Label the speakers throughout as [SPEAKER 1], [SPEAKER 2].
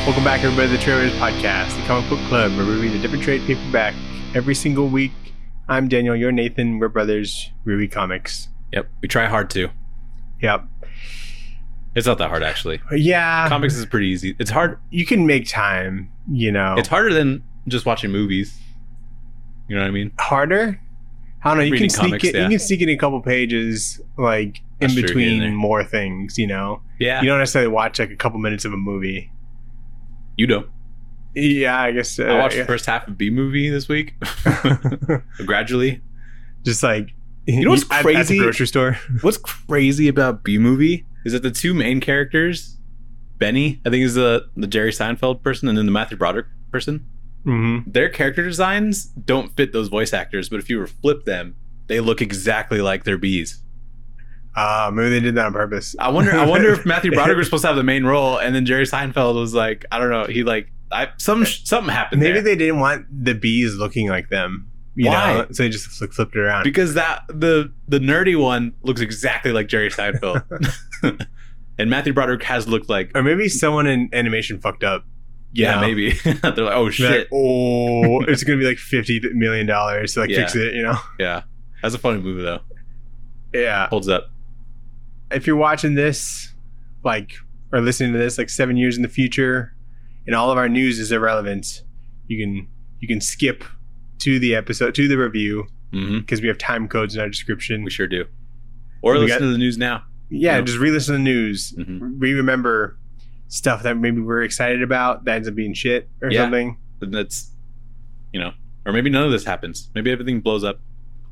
[SPEAKER 1] Welcome back, everybody, to the Trailers Podcast, the comic book club where we read a different trade paperback every single week. I'm Daniel, you're Nathan, we're brothers, we read comics.
[SPEAKER 2] Yep, we try hard to.
[SPEAKER 1] Yep.
[SPEAKER 2] It's not that hard, actually.
[SPEAKER 1] Yeah.
[SPEAKER 2] Comics is pretty easy. It's hard.
[SPEAKER 1] You can make time, you know.
[SPEAKER 2] It's harder than just watching movies. You know what I mean?
[SPEAKER 1] Harder? I don't know, you
[SPEAKER 2] Reading
[SPEAKER 1] can sneak
[SPEAKER 2] comics,
[SPEAKER 1] it.
[SPEAKER 2] yeah.
[SPEAKER 1] You can sneak in a couple pages, like,
[SPEAKER 2] That's
[SPEAKER 1] in
[SPEAKER 2] true, here and
[SPEAKER 1] between
[SPEAKER 2] there.
[SPEAKER 1] more things, you know.
[SPEAKER 2] Yeah.
[SPEAKER 1] You don't necessarily watch, like, a couple minutes of a movie.
[SPEAKER 2] You don't.
[SPEAKER 1] Yeah, I guess.
[SPEAKER 2] I watched
[SPEAKER 1] yeah.
[SPEAKER 2] the first half of B-Movie this week. Gradually.
[SPEAKER 1] Just like,
[SPEAKER 2] You know what's
[SPEAKER 1] at
[SPEAKER 2] crazy?
[SPEAKER 1] the grocery store.
[SPEAKER 2] What's crazy about B-Movie is that the two main characters, Benny, I think is the Jerry Seinfeld person, and then the Matthew Broderick person,
[SPEAKER 1] Mm-hmm.
[SPEAKER 2] their character designs don't fit those voice actors, but if you were to flip them, they look exactly like their bees.
[SPEAKER 1] Maybe they did that on purpose.
[SPEAKER 2] I wonder if Matthew Broderick was supposed to have the main role, and then Jerry Seinfeld was like, I don't know, something happened
[SPEAKER 1] Maybe
[SPEAKER 2] there.
[SPEAKER 1] they didn't want the bees looking like them. You
[SPEAKER 2] Why?
[SPEAKER 1] know? So they just flipped it around.
[SPEAKER 2] Because the nerdy one looks exactly like Jerry Seinfeld. And Matthew Broderick has looked like,
[SPEAKER 1] Or maybe someone in animation fucked up. you
[SPEAKER 2] yeah,
[SPEAKER 1] know?
[SPEAKER 2] maybe. They're like, oh
[SPEAKER 1] Be
[SPEAKER 2] shit.
[SPEAKER 1] like, oh, it's going to be like $50 million to like
[SPEAKER 2] Yeah.
[SPEAKER 1] fix it, you know?
[SPEAKER 2] Yeah. That's a funny movie though.
[SPEAKER 1] Yeah.
[SPEAKER 2] Holds up.
[SPEAKER 1] If you're watching this, like, or listening to this like 7 years in the future, and all of our news is irrelevant, you can skip to the episode, to the review,
[SPEAKER 2] Mm-hmm.
[SPEAKER 1] because we have time codes in our description.
[SPEAKER 2] We sure do. Or
[SPEAKER 1] We
[SPEAKER 2] listen
[SPEAKER 1] got-
[SPEAKER 2] to the news now.
[SPEAKER 1] Yeah,
[SPEAKER 2] Yep.
[SPEAKER 1] just re-listen to the news.
[SPEAKER 2] Mhm.
[SPEAKER 1] Re-remember stuff that maybe we're excited about that ends up being shit or
[SPEAKER 2] Yeah.
[SPEAKER 1] something.
[SPEAKER 2] And that's, or maybe none of this happens. Maybe everything blows up.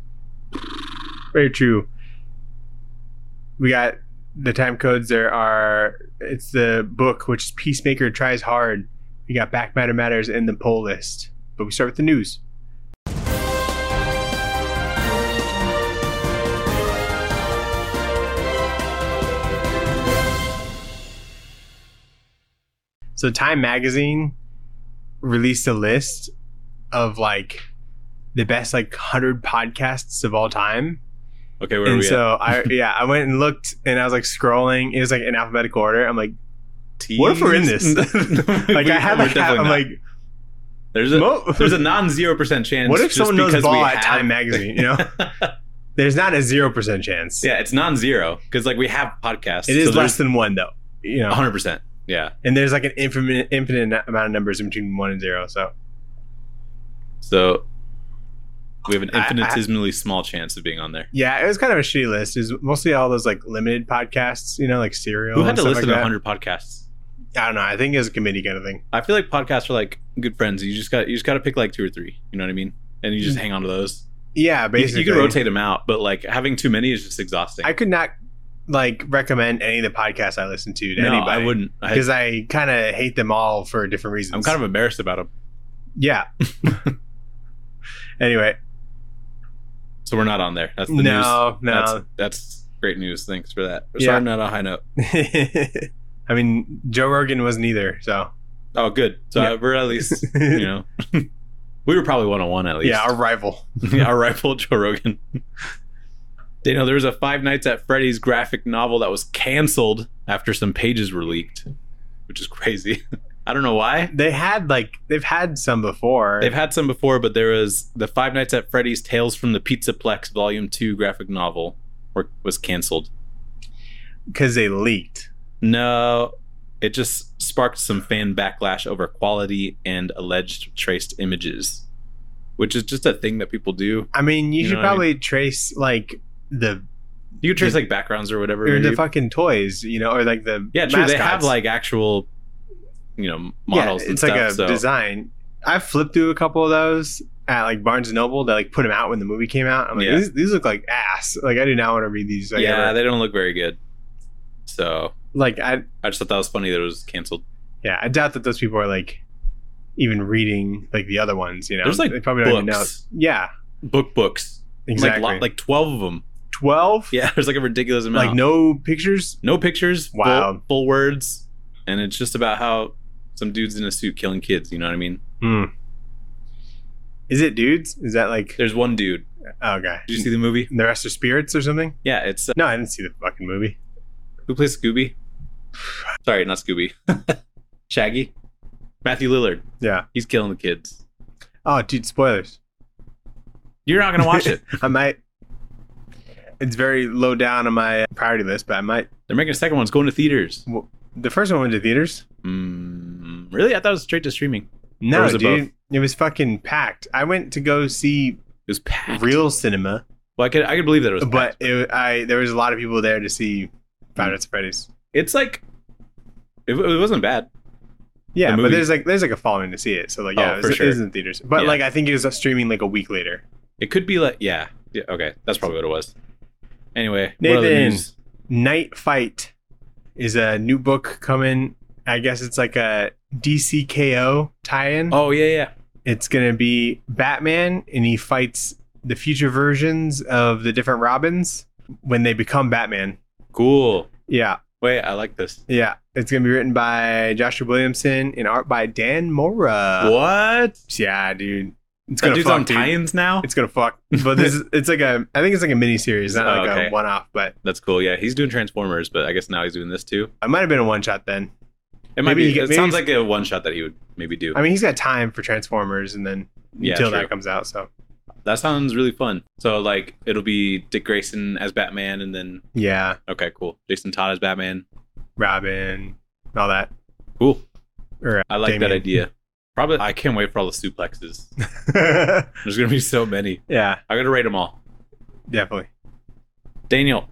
[SPEAKER 1] Very true. We got the time codes. It's the book, which is Peacemaker Tries Hard. We got Back Matter Matters in the poll list. But we start with the news. So Time Magazine released a list of like the best like 100 podcasts of all time.
[SPEAKER 2] Okay, where are
[SPEAKER 1] And
[SPEAKER 2] we
[SPEAKER 1] so I went and looked and I was like scrolling. It was like in alphabetical order. I'm like,
[SPEAKER 2] at?
[SPEAKER 1] what if we're in this? Like I have like, I'm like,
[SPEAKER 2] there's
[SPEAKER 1] Mo-
[SPEAKER 2] a non-0% chance.
[SPEAKER 1] what if
[SPEAKER 2] just
[SPEAKER 1] someone knows
[SPEAKER 2] because we
[SPEAKER 1] ball at
[SPEAKER 2] have-
[SPEAKER 1] Time Magazine? You know, there's not a 0% chance.
[SPEAKER 2] Yeah, it's non-zero because like we have podcasts.
[SPEAKER 1] It is
[SPEAKER 2] so
[SPEAKER 1] less than one though. You know,
[SPEAKER 2] 100%. Yeah.
[SPEAKER 1] and there's like an infinite amount of numbers in between 1 and 0.
[SPEAKER 2] So we have an
[SPEAKER 1] I-
[SPEAKER 2] infinitesimally small chance of being on there.
[SPEAKER 1] Yeah, it was kind of a shitty list. It was mostly all those like limited podcasts. You know, like Serial.
[SPEAKER 2] Who had
[SPEAKER 1] and
[SPEAKER 2] to
[SPEAKER 1] stuff
[SPEAKER 2] listen
[SPEAKER 1] like
[SPEAKER 2] to
[SPEAKER 1] that.
[SPEAKER 2] 100 podcasts?
[SPEAKER 1] I don't know. I think it was a committee kind of thing.
[SPEAKER 2] I feel like podcasts are like good friends. You just got to pick like 2 or 3. You know what I mean? And you just hang on to those.
[SPEAKER 1] Yeah,
[SPEAKER 2] You,
[SPEAKER 1] basically.
[SPEAKER 2] you can rotate them out, but like having too many is just exhausting.
[SPEAKER 1] I could not like recommend any of the podcasts I listen to
[SPEAKER 2] no,
[SPEAKER 1] anybody.
[SPEAKER 2] I wouldn't.
[SPEAKER 1] Because I kind of hate them all for different reasons.
[SPEAKER 2] I'm kind of embarrassed about them.
[SPEAKER 1] yeah. Anyway,
[SPEAKER 2] So we're not on there. That's the news.
[SPEAKER 1] no.
[SPEAKER 2] That's great news. Thanks for that.
[SPEAKER 1] Yeah.
[SPEAKER 2] Starting on a high note.
[SPEAKER 1] I mean, Joe Rogan wasn't either. So
[SPEAKER 2] Oh, good. So
[SPEAKER 1] Yeah.
[SPEAKER 2] we're at least, we were probably 101 at least.
[SPEAKER 1] yeah, our rival.
[SPEAKER 2] Yeah, our rival Joe Rogan. Daniel, there was a Five Nights at Freddy's graphic novel that was canceled after some pages were leaked, which is crazy. I don't know why.
[SPEAKER 1] They've had some before.
[SPEAKER 2] They've had some before, but there was the Five Nights at Freddy's Tales from the Pizzaplex Volume 2 graphic novel was canceled.
[SPEAKER 1] because they leaked.
[SPEAKER 2] No, it just sparked some fan backlash over quality and alleged traced images, which is just a thing that people do.
[SPEAKER 1] I mean, you
[SPEAKER 2] You
[SPEAKER 1] should
[SPEAKER 2] know what I
[SPEAKER 1] probably trace like the
[SPEAKER 2] You can trace like backgrounds or whatever.
[SPEAKER 1] or the
[SPEAKER 2] maybe.
[SPEAKER 1] fucking toys, or like the
[SPEAKER 2] Yeah, true. They have
[SPEAKER 1] mascots.
[SPEAKER 2] like actual, models.
[SPEAKER 1] Yeah,
[SPEAKER 2] and
[SPEAKER 1] it's
[SPEAKER 2] stuff,
[SPEAKER 1] like a
[SPEAKER 2] so.
[SPEAKER 1] design. I flipped through a couple of those at like Barnes and Noble that like put them out when the movie came out. I'm like,
[SPEAKER 2] Yeah.
[SPEAKER 1] these look like ass. Like I do not want to read these. Like,
[SPEAKER 2] Yeah,
[SPEAKER 1] ever.
[SPEAKER 2] they don't look very good. So
[SPEAKER 1] Like I
[SPEAKER 2] just thought that was funny that it was canceled.
[SPEAKER 1] doubt that those people are like even reading like the other ones.
[SPEAKER 2] There's, like,
[SPEAKER 1] they probably don't even know.
[SPEAKER 2] books.
[SPEAKER 1] Yeah,
[SPEAKER 2] Books.
[SPEAKER 1] exactly.
[SPEAKER 2] Like 12 of them.
[SPEAKER 1] 12.
[SPEAKER 2] Yeah, there's like a ridiculous amount.
[SPEAKER 1] Like no pictures.
[SPEAKER 2] No pictures.
[SPEAKER 1] Wow.
[SPEAKER 2] Full words. And it's just about how some dude's in a suit killing kids. You know what I mean?
[SPEAKER 1] Hmm. Is it dudes? Is that like?
[SPEAKER 2] There's one dude.
[SPEAKER 1] Oh, okay.
[SPEAKER 2] Did you see the movie?
[SPEAKER 1] The rest are spirits or something?
[SPEAKER 2] Yeah, it's
[SPEAKER 1] No, I didn't see the fucking movie.
[SPEAKER 2] who plays Scooby? Sorry, not Scooby. Shaggy. Matthew Lillard.
[SPEAKER 1] Yeah.
[SPEAKER 2] He's killing the kids.
[SPEAKER 1] Oh, dude, spoilers.
[SPEAKER 2] You're not going to watch it.
[SPEAKER 1] I might. It's very low down on my priority list, but I might.
[SPEAKER 2] They're making a second one. It's going to theaters.
[SPEAKER 1] Well, the first one went to theaters.
[SPEAKER 2] Really? I thought it was straight to streaming.
[SPEAKER 1] No,
[SPEAKER 2] was it
[SPEAKER 1] dude.
[SPEAKER 2] both?
[SPEAKER 1] It was fucking packed. I went to go see
[SPEAKER 2] It was packed.
[SPEAKER 1] real cinema,
[SPEAKER 2] Well, I could believe that it was
[SPEAKER 1] but
[SPEAKER 2] packed.
[SPEAKER 1] there was a lot of people there to see Five Nights at Freddy's.
[SPEAKER 2] It's like... It wasn't bad.
[SPEAKER 1] Yeah,
[SPEAKER 2] The
[SPEAKER 1] but
[SPEAKER 2] movie-
[SPEAKER 1] there's like a following to see it. So like, yeah,
[SPEAKER 2] Oh, for sure.
[SPEAKER 1] it was in theaters. But
[SPEAKER 2] Yeah.
[SPEAKER 1] like, I think it was streaming like a week later.
[SPEAKER 2] It could be like... Yeah, okay. That's probably what it was. Anyway, what other
[SPEAKER 1] Nathan,
[SPEAKER 2] news?
[SPEAKER 1] Night Fight is a new book coming. I guess it's like a DCKO tie-in.
[SPEAKER 2] Oh, yeah.
[SPEAKER 1] It's gonna be Batman, and he fights the future versions of the different Robins when they become Batman.
[SPEAKER 2] Cool.
[SPEAKER 1] Yeah,
[SPEAKER 2] Wait, I like this.
[SPEAKER 1] yeah. It's gonna be written by Joshua Williamson and art by Dan Mora.
[SPEAKER 2] What?
[SPEAKER 1] Yeah, dude. It's
[SPEAKER 2] That
[SPEAKER 1] gonna
[SPEAKER 2] dude's
[SPEAKER 1] fuck,
[SPEAKER 2] on
[SPEAKER 1] dude.
[SPEAKER 2] tie-ins now?
[SPEAKER 1] It's gonna fuck. But it's like I think it's like a mini series, not
[SPEAKER 2] Oh,
[SPEAKER 1] like
[SPEAKER 2] okay.
[SPEAKER 1] a one-off. But
[SPEAKER 2] That's cool. Yeah, he's doing Transformers, but I guess now he's doing this too.
[SPEAKER 1] it might have been a one-shot then.
[SPEAKER 2] It might
[SPEAKER 1] Maybe
[SPEAKER 2] be.
[SPEAKER 1] he-
[SPEAKER 2] It
[SPEAKER 1] maybe
[SPEAKER 2] sounds
[SPEAKER 1] he's-
[SPEAKER 2] like a one shot that he would maybe do.
[SPEAKER 1] I mean, he's got time for Transformers, and then
[SPEAKER 2] Yeah,
[SPEAKER 1] until
[SPEAKER 2] true.
[SPEAKER 1] that comes out. So
[SPEAKER 2] That sounds really fun. So like it'll be Dick Grayson as Batman, and then
[SPEAKER 1] yeah,
[SPEAKER 2] okay, cool. Jason Todd as Batman.
[SPEAKER 1] Robin, all that.
[SPEAKER 2] Cool.
[SPEAKER 1] Or
[SPEAKER 2] I like that
[SPEAKER 1] Damien.
[SPEAKER 2] idea. Probably. I can't wait for all the suplexes. There's gonna be so many.
[SPEAKER 1] Yeah,
[SPEAKER 2] I gotta rate them all.
[SPEAKER 1] definitely.
[SPEAKER 2] Daniel,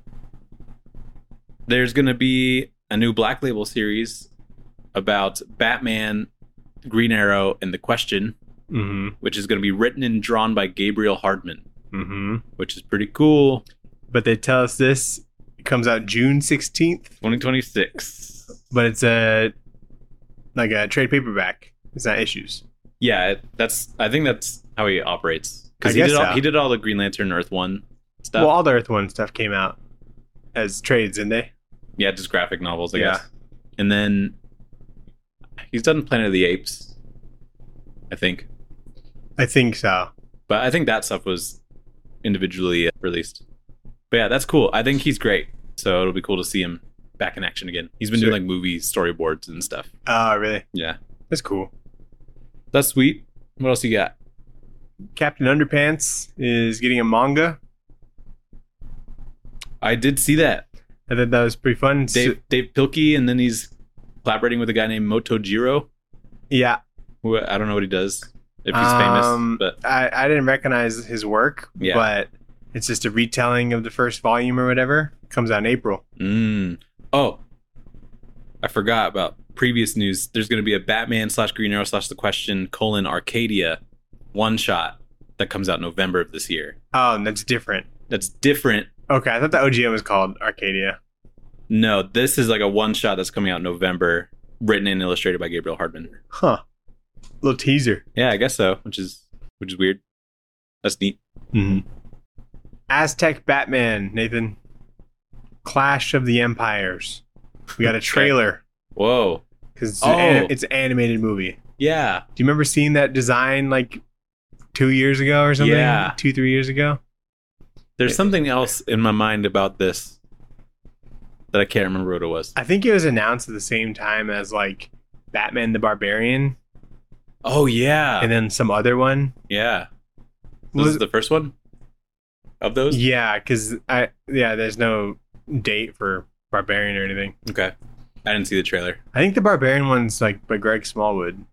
[SPEAKER 2] there's gonna be a new Black Label series about Batman, Green Arrow, and The Question,
[SPEAKER 1] Mm-hmm.
[SPEAKER 2] which is gonna be written and drawn by Gabriel Hardman,
[SPEAKER 1] Mm-hmm.
[SPEAKER 2] which is pretty cool.
[SPEAKER 1] But they tell us this comes out June 16th,
[SPEAKER 2] 2026.
[SPEAKER 1] but it's a trade paperback. It's not issues.
[SPEAKER 2] Yeah, I think that's how he operates.
[SPEAKER 1] I
[SPEAKER 2] Because
[SPEAKER 1] guess so.
[SPEAKER 2] he did all the Green Lantern Earth One stuff.
[SPEAKER 1] Well, all the Earth One stuff came out as trades, didn't they?
[SPEAKER 2] Yeah, just graphic novels, I
[SPEAKER 1] Yeah.
[SPEAKER 2] guess. And then he's done Planet of the Apes, I think.
[SPEAKER 1] I think so.
[SPEAKER 2] But I think that stuff was individually released. But yeah, that's cool. I think he's great. So it'll be cool to see him back in action again. He's been
[SPEAKER 1] Sure.
[SPEAKER 2] doing like movie storyboards and stuff.
[SPEAKER 1] Oh, really?
[SPEAKER 2] Yeah.
[SPEAKER 1] That's cool.
[SPEAKER 2] That's sweet. What else you got?
[SPEAKER 1] Captain Underpants is getting a manga.
[SPEAKER 2] I did see that.
[SPEAKER 1] I thought that was pretty fun.
[SPEAKER 2] Dave Pilkey, and then he's collaborating with a guy named Motojiro,
[SPEAKER 1] Yeah.
[SPEAKER 2] who I don't know what he does, if he's famous, but
[SPEAKER 1] I didn't recognize his work,
[SPEAKER 2] Yeah.
[SPEAKER 1] but it's just a retelling of the first volume or whatever. Comes out in April.
[SPEAKER 2] Oh, I forgot about previous news. There's going to be a Batman / Green Arrow / The Question : Arcadia one shot that comes out November of this year.
[SPEAKER 1] Oh, and that's different.
[SPEAKER 2] That's different.
[SPEAKER 1] Okay, I thought the OGM was called Arcadia.
[SPEAKER 2] No, this is like a one shot that's coming out in November, written and illustrated by Gabriel Hardman.
[SPEAKER 1] Huh. Little teaser.
[SPEAKER 2] Yeah, I guess so, which is weird. That's neat.
[SPEAKER 1] Mm-hmm. Aztec Batman, Nathan. Clash of the Empires. We got a trailer
[SPEAKER 2] Whoa.
[SPEAKER 1] because
[SPEAKER 2] Oh.
[SPEAKER 1] it's an animated movie.
[SPEAKER 2] Yeah.
[SPEAKER 1] Do you remember seeing that design like 2 years ago or something?
[SPEAKER 2] Yeah.
[SPEAKER 1] 2-3 years ago.
[SPEAKER 2] There's something else in my mind about this that I can't remember what it was.
[SPEAKER 1] I think it was announced at the same time as like Batman the Barbarian,
[SPEAKER 2] Oh yeah.
[SPEAKER 1] and then some other one.
[SPEAKER 2] Yeah.
[SPEAKER 1] Was-
[SPEAKER 2] This is the first one of those?
[SPEAKER 1] Yeah, because there's no date for Barbarian or anything.
[SPEAKER 2] Okay. I didn't see the trailer.
[SPEAKER 1] I think the Barbarian one's like by Greg Smallwood.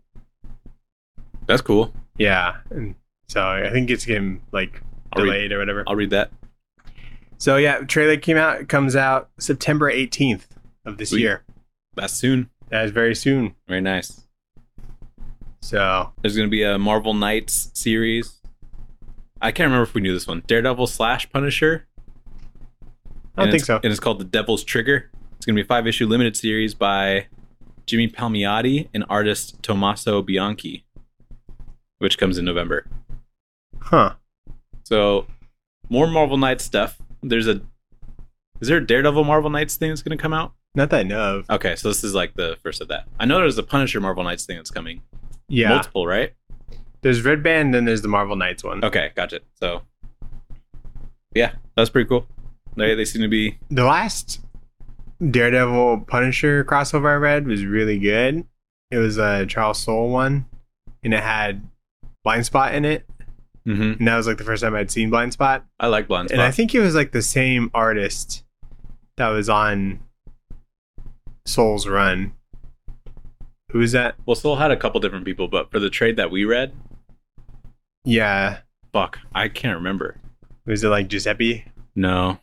[SPEAKER 2] That's cool.
[SPEAKER 1] Yeah, and so I think it's getting like
[SPEAKER 2] I'll read-
[SPEAKER 1] delayed or whatever.
[SPEAKER 2] I'll read that.
[SPEAKER 1] So yeah, trailer came out. It comes out September 18th of this
[SPEAKER 2] Sweet.
[SPEAKER 1] year.
[SPEAKER 2] That's soon.
[SPEAKER 1] That is very soon.
[SPEAKER 2] Very nice.
[SPEAKER 1] So
[SPEAKER 2] There's going to be a Marvel Knights series. I can't remember if we knew this one. Daredevil / Punisher.
[SPEAKER 1] I don't think so.
[SPEAKER 2] And it's called The Devil's Trigger. It's going to be a 5-issue limited series by Jimmy Palmiotti and artist Tommaso Bianchi, which comes in November.
[SPEAKER 1] Huh.
[SPEAKER 2] So, more Marvel Knights stuff. Is there a Daredevil Marvel Knights thing that's going to come out?
[SPEAKER 1] Not that I know of.
[SPEAKER 2] Okay, so this is like the first of that. I know there's a Punisher Marvel Knights thing that's coming.
[SPEAKER 1] Yeah.
[SPEAKER 2] Multiple, right?
[SPEAKER 1] There's Red Band, then there's the Marvel Knights one.
[SPEAKER 2] Okay, gotcha. So, yeah, that's pretty cool. They seem to be...
[SPEAKER 1] The last Daredevil Punisher crossover I read was really good. It was a Charles Soule one, and it had Blind Spot in it,
[SPEAKER 2] Mm-hmm.
[SPEAKER 1] and that was like the first time I'd seen Blind Spot.
[SPEAKER 2] I like Blind Spot.
[SPEAKER 1] And I think it was like the same artist that was on Soule's run. Who is that?
[SPEAKER 2] Well, Soul had a couple different people, but for the trade that we read,
[SPEAKER 1] Yeah.
[SPEAKER 2] fuck, I can't remember.
[SPEAKER 1] Was it like Giuseppe?
[SPEAKER 2] No.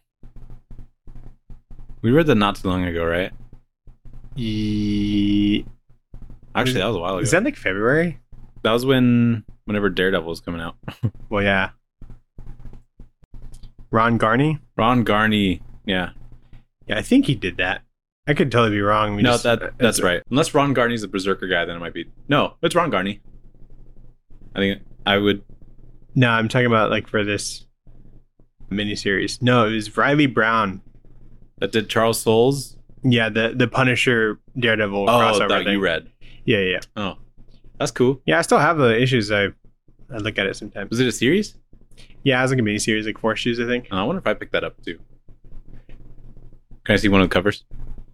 [SPEAKER 2] We read that not too long ago, right? Actually, that was a while ago.
[SPEAKER 1] Is that like February?
[SPEAKER 2] That was whenever Daredevil was coming out.
[SPEAKER 1] Well, yeah. Ron Garney?
[SPEAKER 2] Ron Garney. Yeah.
[SPEAKER 1] Yeah, I think he did that. I could totally be wrong.
[SPEAKER 2] That's right. Unless Ron Garney's a Berserker guy, then it might be. No, it's Ron Garney. I think I would.
[SPEAKER 1] No, I'm talking about like for this miniseries. No, it was Riley Brown.
[SPEAKER 2] That did Charles Soule's.
[SPEAKER 1] Yeah, the Punisher Daredevil
[SPEAKER 2] Oh,
[SPEAKER 1] crossover
[SPEAKER 2] that
[SPEAKER 1] thing.
[SPEAKER 2] you read.
[SPEAKER 1] Yeah.
[SPEAKER 2] Oh, that's cool.
[SPEAKER 1] Yeah, I still have the issues. I look at it sometimes.
[SPEAKER 2] Was it a series?
[SPEAKER 1] Yeah, it was like a miniseries, like 4 issues, I think.
[SPEAKER 2] Oh, I wonder if I picked that up too. Can I see one of the covers?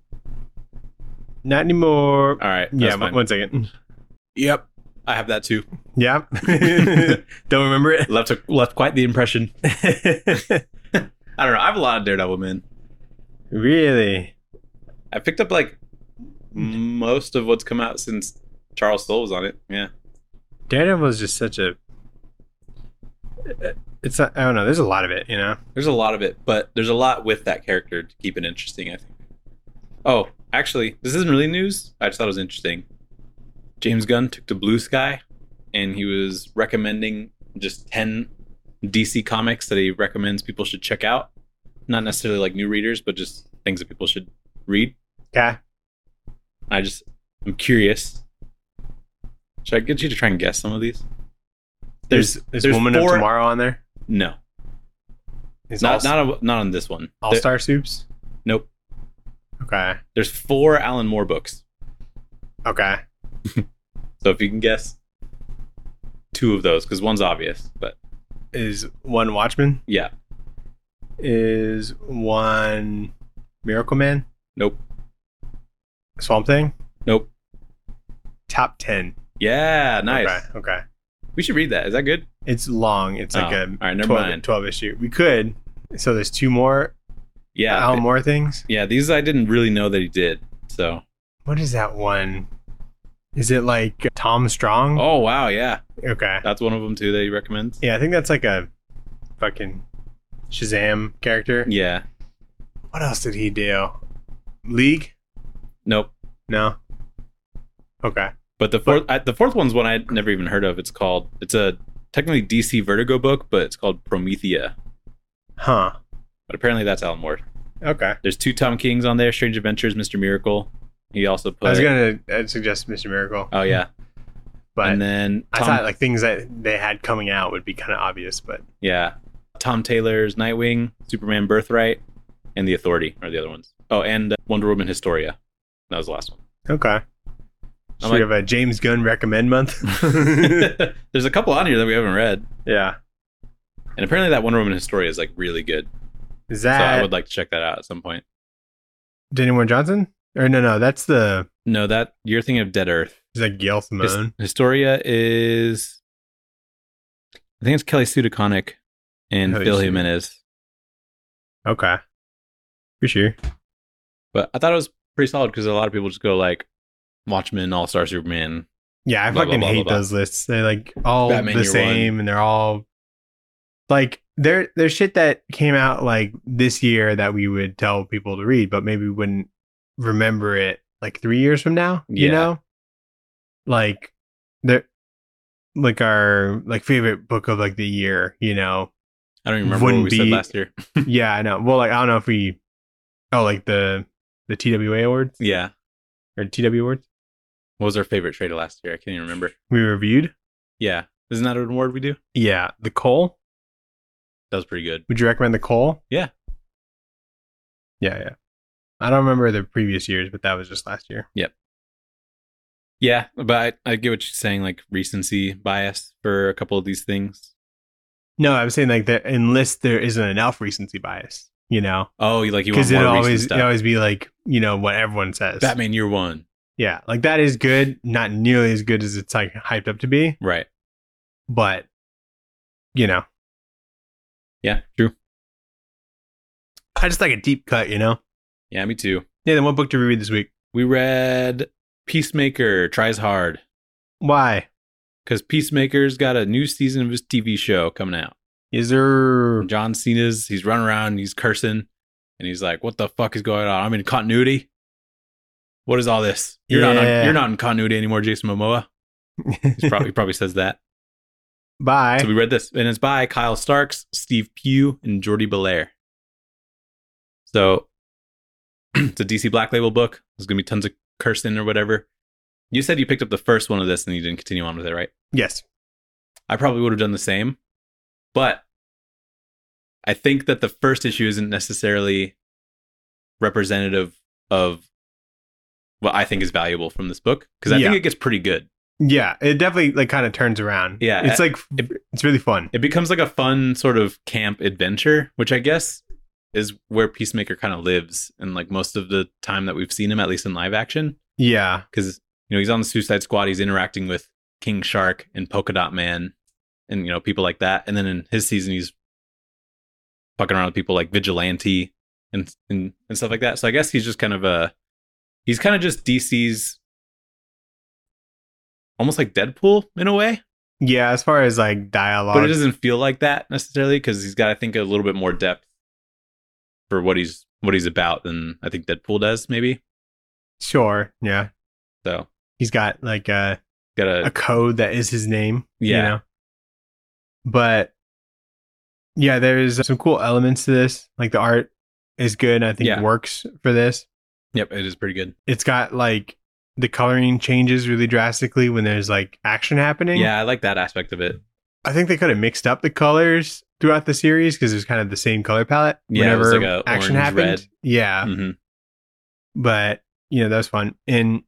[SPEAKER 1] Not anymore.
[SPEAKER 2] All right.
[SPEAKER 1] Yeah,
[SPEAKER 2] that's fine.
[SPEAKER 1] 1 second.
[SPEAKER 2] Yep. I have that too.
[SPEAKER 1] Yeah. Don't remember it.
[SPEAKER 2] Left quite the impression. I don't know. I have a lot of Daredevil, man.
[SPEAKER 1] Really?
[SPEAKER 2] I picked up like most of what's come out since Charles Soule was on it. Yeah.
[SPEAKER 1] Daredevil is just such a. It's I don't know. There's a lot of it, you know.
[SPEAKER 2] There's a lot of it, but there's a lot with that character to keep it interesting, I think. Oh, actually, this isn't really news. I just thought it was interesting. James Gunn took to Blue Sky and he was recommending just 10 DC comics that he recommends people should check out. Not necessarily like new readers, but just things that people should read.
[SPEAKER 1] Okay.
[SPEAKER 2] I'm curious. Should I get you to try and guess some of these?
[SPEAKER 1] There's Woman of
[SPEAKER 2] 4
[SPEAKER 1] Tomorrow on there.
[SPEAKER 2] No.
[SPEAKER 1] It's
[SPEAKER 2] Not on this one.
[SPEAKER 1] All Star Soups.
[SPEAKER 2] Nope.
[SPEAKER 1] Okay.
[SPEAKER 2] There's 4 Alan Moore books.
[SPEAKER 1] Okay.
[SPEAKER 2] So if you can guess 2 of those, because one's obvious, but
[SPEAKER 1] Is one Watchmen?
[SPEAKER 2] yeah.
[SPEAKER 1] Is one Miracle Man?
[SPEAKER 2] Nope.
[SPEAKER 1] Swamp Thing?
[SPEAKER 2] Nope.
[SPEAKER 1] Top 10.
[SPEAKER 2] Yeah, nice.
[SPEAKER 1] Okay.
[SPEAKER 2] We should read that. Is that good?
[SPEAKER 1] It's long. It's like
[SPEAKER 2] Oh,
[SPEAKER 1] a
[SPEAKER 2] all right, never
[SPEAKER 1] 12,
[SPEAKER 2] mind.
[SPEAKER 1] 12 issue. We could. So there's 2 more
[SPEAKER 2] Yeah.
[SPEAKER 1] Alan Moore things.
[SPEAKER 2] Yeah, these I didn't really know that he did. So.
[SPEAKER 1] What is that one? Is it like Tom Strong?
[SPEAKER 2] Oh, wow, yeah.
[SPEAKER 1] Okay.
[SPEAKER 2] That's one of them too that he recommends.
[SPEAKER 1] Yeah, I think that's like a fucking Shazam character.
[SPEAKER 2] Yeah.
[SPEAKER 1] What else did he do? League?
[SPEAKER 2] Nope.
[SPEAKER 1] No. Okay.
[SPEAKER 2] But the fourth one's one I'd never even heard of. It's a technically DC Vertigo book, but it's called Promethea.
[SPEAKER 1] Huh.
[SPEAKER 2] But apparently that's Alan Moore.
[SPEAKER 1] Okay.
[SPEAKER 2] There's 2 Tom Kings on there, Strange Adventures, Mr. Miracle. He also put...
[SPEAKER 1] I was gonna suggest Mr. Miracle,
[SPEAKER 2] Oh, yeah.
[SPEAKER 1] but
[SPEAKER 2] And then
[SPEAKER 1] I thought like things that they had coming out would be kind of obvious, but
[SPEAKER 2] yeah, Tom Taylor's Nightwing, Superman Birthright, and The Authority are the other ones. Oh, and Wonder Woman Historia. That was the last one.
[SPEAKER 1] okay. So
[SPEAKER 2] I'm
[SPEAKER 1] we
[SPEAKER 2] like-
[SPEAKER 1] have a James Gunn recommend month.
[SPEAKER 2] There's a couple on here that we haven't read.
[SPEAKER 1] Yeah.
[SPEAKER 2] And apparently that Wonder Woman Historia is like really good.
[SPEAKER 1] Is
[SPEAKER 2] So I
[SPEAKER 1] that
[SPEAKER 2] would like to check that out at some point.
[SPEAKER 1] Danny Moore Johnson? Or no, that's the
[SPEAKER 2] No, that you're thinking of Dead Earth.
[SPEAKER 1] is that Gail Simone?
[SPEAKER 2] Historia is, I think it's Kelly Sue DeConnick and
[SPEAKER 1] Kelly
[SPEAKER 2] Phil
[SPEAKER 1] Sue.
[SPEAKER 2] Jimenez.
[SPEAKER 1] Okay. For sure.
[SPEAKER 2] But I thought it was pretty solid because a lot of people just go like Watchmen, All Star Superman.
[SPEAKER 1] Yeah, I
[SPEAKER 2] Blah, blah,
[SPEAKER 1] fucking
[SPEAKER 2] blah,
[SPEAKER 1] hate
[SPEAKER 2] blah, blah.
[SPEAKER 1] those lists. They're like all
[SPEAKER 2] Batman
[SPEAKER 1] the
[SPEAKER 2] Year
[SPEAKER 1] same, and they're all like there's shit that came out like this year that we would tell people to read, but maybe we wouldn't remember it like 3 years from now. You
[SPEAKER 2] Yeah.
[SPEAKER 1] know, like they're like our like favorite book of like the year. You know,
[SPEAKER 2] I don't even remember
[SPEAKER 1] Wouldn't
[SPEAKER 2] what we said
[SPEAKER 1] be-
[SPEAKER 2] last year.
[SPEAKER 1] yeah, I know. Well, like I don't know if we like the TWA awards
[SPEAKER 2] Yeah.
[SPEAKER 1] or TW awards
[SPEAKER 2] What was our favorite trade of last year? I can't even remember.
[SPEAKER 1] we reviewed.
[SPEAKER 2] Yeah. Isn't that an award we do?
[SPEAKER 1] Yeah, the Cole.
[SPEAKER 2] That was pretty good.
[SPEAKER 1] Would you recommend the Cole?
[SPEAKER 2] Yeah.
[SPEAKER 1] Yeah. I don't remember the previous years, but that was just last year.
[SPEAKER 2] Yeah, but I get what you're saying, like recency bias for a couple of these things.
[SPEAKER 1] No, I was saying like that unless there isn't enough recency bias, you know,
[SPEAKER 2] Oh, you want
[SPEAKER 1] because
[SPEAKER 2] more
[SPEAKER 1] it'll
[SPEAKER 2] recent
[SPEAKER 1] always
[SPEAKER 2] stuff.
[SPEAKER 1] be like, you know, what everyone says.
[SPEAKER 2] Batman Year One.
[SPEAKER 1] Yeah, like that is good. Not nearly as good as it's like hyped up to be,
[SPEAKER 2] Right.
[SPEAKER 1] but you know,
[SPEAKER 2] Yeah, true.
[SPEAKER 1] I just like a deep cut. You know.
[SPEAKER 2] Yeah, me too.
[SPEAKER 1] Yeah. Then what book did we read this week?
[SPEAKER 2] We read Peacemaker Tries Hard.
[SPEAKER 1] Why?
[SPEAKER 2] Because Peacemaker's got a new season of his TV show coming out.
[SPEAKER 1] Is there?
[SPEAKER 2] John he's running around, he's cursing, and he's like, "What the fuck is going on? I'm in continuity. What is all this? You're not in continuity anymore, Jason Momoa." He probably says that.
[SPEAKER 1] Bye.
[SPEAKER 2] So we read this, and it's by Kyle Starks, Steve Pugh, and Jordi Belair. So it's a DC Black Label book. There's gonna be tons of cursing or whatever. You said you picked up the first one of this and you didn't continue on with it, right?
[SPEAKER 1] Yes.
[SPEAKER 2] I probably would have done the same, but I think that the first issue isn't necessarily representative of what I think is valuable from this book, because I think it gets pretty good.
[SPEAKER 1] Yeah, it definitely like kind of turns around.
[SPEAKER 2] Yeah,
[SPEAKER 1] it's like it's really fun.
[SPEAKER 2] It becomes like a fun sort of camp adventure, which I guess is where Peacemaker kind of lives, and like most of the time that we've seen him, at least in live action.
[SPEAKER 1] Yeah,
[SPEAKER 2] because he's on the Suicide Squad. He's interacting with King Shark and Polka Dot Man, and people like that. And then in his season, he's fucking around with people like Vigilante and stuff like that. So I guess he's just kind of just DC's almost like Deadpool in a way.
[SPEAKER 1] Yeah, as far as like dialogue,
[SPEAKER 2] but it doesn't feel like that necessarily, because he's got, I think, a little bit more depth for what he's about than I think Deadpool does, maybe.
[SPEAKER 1] Sure. Yeah.
[SPEAKER 2] So
[SPEAKER 1] he's got like a code that is his name.
[SPEAKER 2] Yeah.
[SPEAKER 1] But yeah, there's some cool elements to this. Like the art is good. I think it works for this.
[SPEAKER 2] Yep, it is pretty good.
[SPEAKER 1] It's got like the coloring changes really drastically when there's like action happening.
[SPEAKER 2] Yeah, I like that aspect of it.
[SPEAKER 1] I think they could have mixed up the colors throughout the series, because it's kind of the same color palette whenever
[SPEAKER 2] it was like
[SPEAKER 1] action
[SPEAKER 2] orange,
[SPEAKER 1] happened.
[SPEAKER 2] red.
[SPEAKER 1] Yeah.
[SPEAKER 2] Mm-hmm.
[SPEAKER 1] But, that was fun. And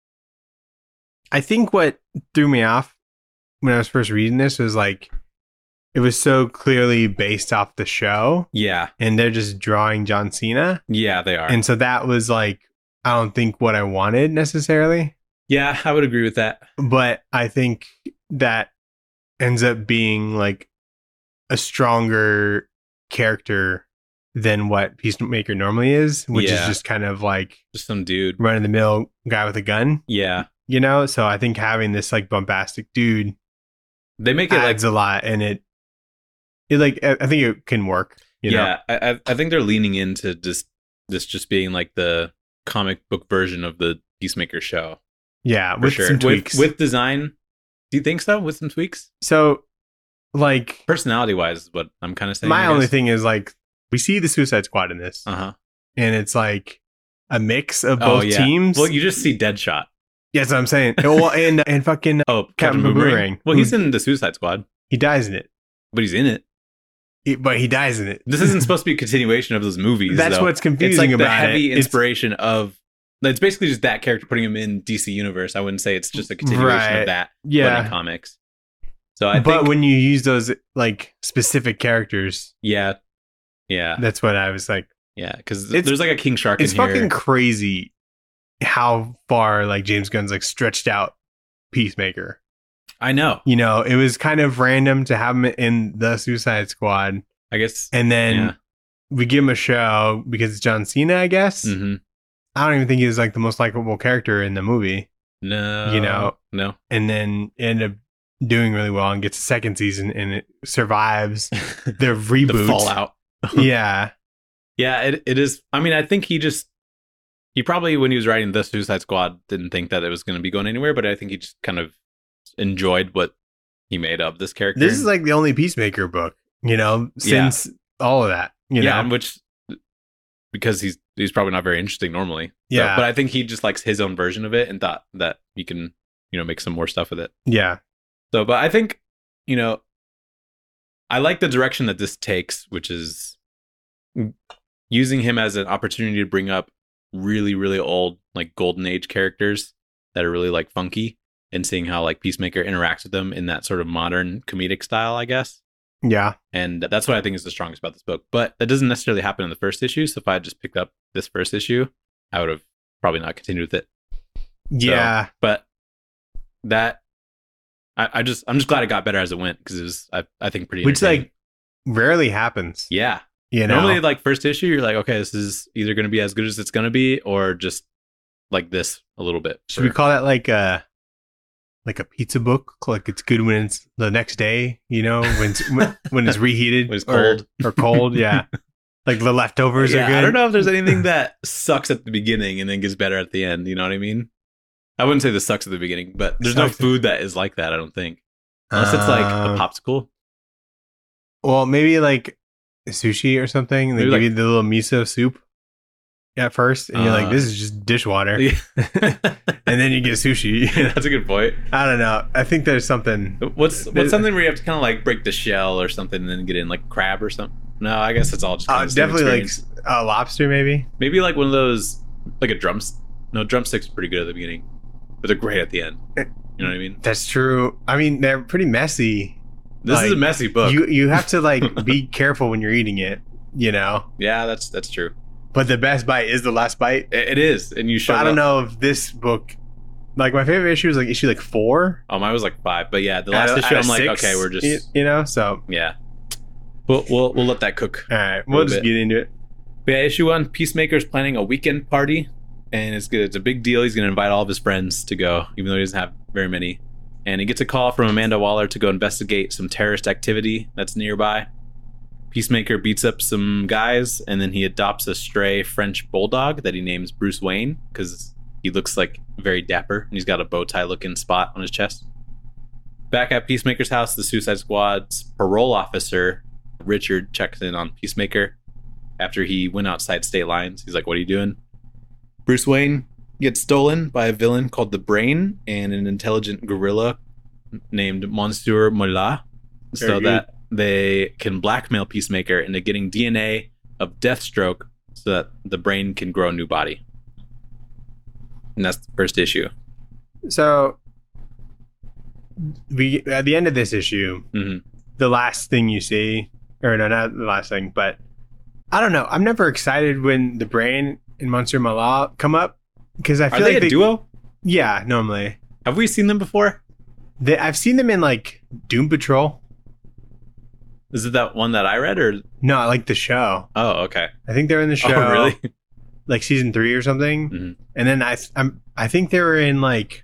[SPEAKER 1] I think what threw me off when I was first reading this was like, it was so clearly based off the show.
[SPEAKER 2] Yeah.
[SPEAKER 1] And they're just drawing John Cena.
[SPEAKER 2] Yeah, they are.
[SPEAKER 1] And so that was like, I don't think what I wanted necessarily.
[SPEAKER 2] Yeah, I would agree with that.
[SPEAKER 1] But I think that ends up being like a stronger character than what Peacemaker normally is, which is just kind of like
[SPEAKER 2] just some dude,
[SPEAKER 1] run of the mill guy with a gun.
[SPEAKER 2] Yeah.
[SPEAKER 1] So I think having this like bombastic dude,
[SPEAKER 2] they make it
[SPEAKER 1] adds a lot, and it like, I think it can work.
[SPEAKER 2] I think they're leaning into this just being like the comic book version of the Peacemaker show.
[SPEAKER 1] Yeah, with some tweaks.
[SPEAKER 2] With design. Do you think so? With some tweaks?
[SPEAKER 1] So, like,
[SPEAKER 2] personality wise is what I'm kind of saying.
[SPEAKER 1] My only thing is like, we see the Suicide Squad in this.
[SPEAKER 2] Uh-huh.
[SPEAKER 1] And it's like a mix of both teams.
[SPEAKER 2] Well, you just see Deadshot.
[SPEAKER 1] Yeah, that's what I'm saying. Well, and fucking Captain Boomerang.
[SPEAKER 2] Well, he's in the Suicide Squad.
[SPEAKER 1] He dies in it.
[SPEAKER 2] But he's in it.
[SPEAKER 1] But he dies in it.
[SPEAKER 2] This isn't supposed to be a continuation of those movies.
[SPEAKER 1] That's what's confusing about it.
[SPEAKER 2] It's like the heavy inspiration of... It's basically just that character, putting him in DC Universe. I wouldn't say it's just a continuation of that.
[SPEAKER 1] Yeah.
[SPEAKER 2] But in comics. So I think...
[SPEAKER 1] when you use those like specific characters...
[SPEAKER 2] Yeah.
[SPEAKER 1] That's what I was like...
[SPEAKER 2] Yeah, because there's like a King Shark in here.
[SPEAKER 1] It's fucking crazy how far like James Gunn's like stretched out Peacemaker.
[SPEAKER 2] I know.
[SPEAKER 1] It was kind of random to have him in the Suicide Squad,
[SPEAKER 2] I guess.
[SPEAKER 1] And then we give him a show because it's John Cena, I guess.
[SPEAKER 2] Mm-hmm.
[SPEAKER 1] I don't even think he was like the most likable character in the movie.
[SPEAKER 2] No. No.
[SPEAKER 1] And then ended up doing really well and gets a second season, and it survives the reboot.
[SPEAKER 2] The fallout.
[SPEAKER 1] Yeah.
[SPEAKER 2] Yeah, it is. I mean, I think he probably, when he was writing The Suicide Squad, didn't think that it was going to be going anywhere, but I think he just kind of enjoyed what he made of this character.
[SPEAKER 1] This is like the only Peacemaker book, since all of that,
[SPEAKER 2] Yeah, which, because he's probably not very interesting normally.
[SPEAKER 1] Yeah.
[SPEAKER 2] But I think he just likes his own version of it and thought that he can, make some more stuff with it.
[SPEAKER 1] Yeah.
[SPEAKER 2] So, but I think, I like the direction that this takes, which is using him as an opportunity to bring up really, really old, like golden age characters that are really like funky, and seeing how like Peacemaker interacts with them in that sort of modern comedic style, I guess.
[SPEAKER 1] Yeah.
[SPEAKER 2] And that's what I think is the strongest about this book. But that doesn't necessarily happen in the first issue. So if I had just picked up this first issue, I would have probably not continued with it.
[SPEAKER 1] Yeah.
[SPEAKER 2] But that I'm just glad it got better as it went because it was I think pretty
[SPEAKER 1] Which
[SPEAKER 2] entertaining.
[SPEAKER 1] like rarely happens.
[SPEAKER 2] Yeah.
[SPEAKER 1] You know?
[SPEAKER 2] Normally like first issue you're like, okay, this is either going to be as good as it's going to be or just like this a little bit.
[SPEAKER 1] Should we call that like a pizza book? Like it's good when it's the next day, you know, when it's reheated,
[SPEAKER 2] When it's cold.
[SPEAKER 1] or cold, yeah. Like the leftovers are good.
[SPEAKER 2] I don't know if there's anything that sucks at the beginning and then gets better at the end. You know what I mean? I wouldn't say this sucks at the beginning, but there's no food that is like that. I don't think, unless it's like a popsicle.
[SPEAKER 1] Well, maybe like sushi or something. They
[SPEAKER 2] Maybe
[SPEAKER 1] give you the little miso soup at first, and you're like, "This is just dishwater,"
[SPEAKER 2] Yeah.
[SPEAKER 1] and then you get sushi.
[SPEAKER 2] That's a good point.
[SPEAKER 1] I don't know. I think there's something.
[SPEAKER 2] What's something where you have to kind of like break the shell or something and then get in like crab or something? No, I guess it's all just kind of
[SPEAKER 1] Definitely like
[SPEAKER 2] experience.
[SPEAKER 1] a lobster, maybe.
[SPEAKER 2] Maybe like one of those like a drumsticks are pretty good at the beginning, but they're great at the end. You know what I mean?
[SPEAKER 1] That's true. I mean, they're pretty messy.
[SPEAKER 2] This is a messy book.
[SPEAKER 1] You have to like be careful when you're eating it, you know.
[SPEAKER 2] Yeah, that's true.
[SPEAKER 1] But the best bite is the last bite.
[SPEAKER 2] It is, and you show.
[SPEAKER 1] I don't know if this book, like my favorite issue is like issue like 4.
[SPEAKER 2] Oh, mine was like 5, but yeah, the last issue I'm like,
[SPEAKER 1] 6,
[SPEAKER 2] okay, we're just
[SPEAKER 1] you know. So
[SPEAKER 2] yeah, we'll let that cook.
[SPEAKER 1] all right, we'll just
[SPEAKER 2] bit.
[SPEAKER 1] get into it.
[SPEAKER 2] But yeah, issue 1, Peacemaker's planning a weekend party, and it's good. It's a big deal. He's going to invite all of his friends to go, even though he doesn't have very many. And he gets a call from Amanda Waller to go investigate some terrorist activity that's nearby. Peacemaker beats up some guys, and then he adopts a stray French bulldog that he names Bruce Wayne because he looks like very dapper, and he's got a bow tie looking spot on his chest. Back at Peacemaker's house, the Suicide Squad's parole officer, Richard, checks in on Peacemaker after he went outside state lines. He's like, "What are you doing?" Bruce Wayne gets stolen by a villain called the Brain and an intelligent gorilla named Monsieur Mola, so that they can blackmail Peacemaker into getting DNA of Deathstroke so that the Brain can grow a new body. And that's the first issue.
[SPEAKER 1] So we at the end of this issue, the last thing you see, or no, not the last thing, but I don't know. I'm never excited when the Brain and Monsieur Mallah come up because I feel
[SPEAKER 2] like
[SPEAKER 1] they
[SPEAKER 2] a duo.
[SPEAKER 1] Yeah, normally.
[SPEAKER 2] Have we seen them before?
[SPEAKER 1] I've seen them in like Doom Patrol.
[SPEAKER 2] Is it that one that I read or
[SPEAKER 1] No, I like the show.
[SPEAKER 2] Oh, okay.
[SPEAKER 1] I think they're in the show.
[SPEAKER 2] Oh, really?
[SPEAKER 1] Like season 3 or something. And then I think they were in like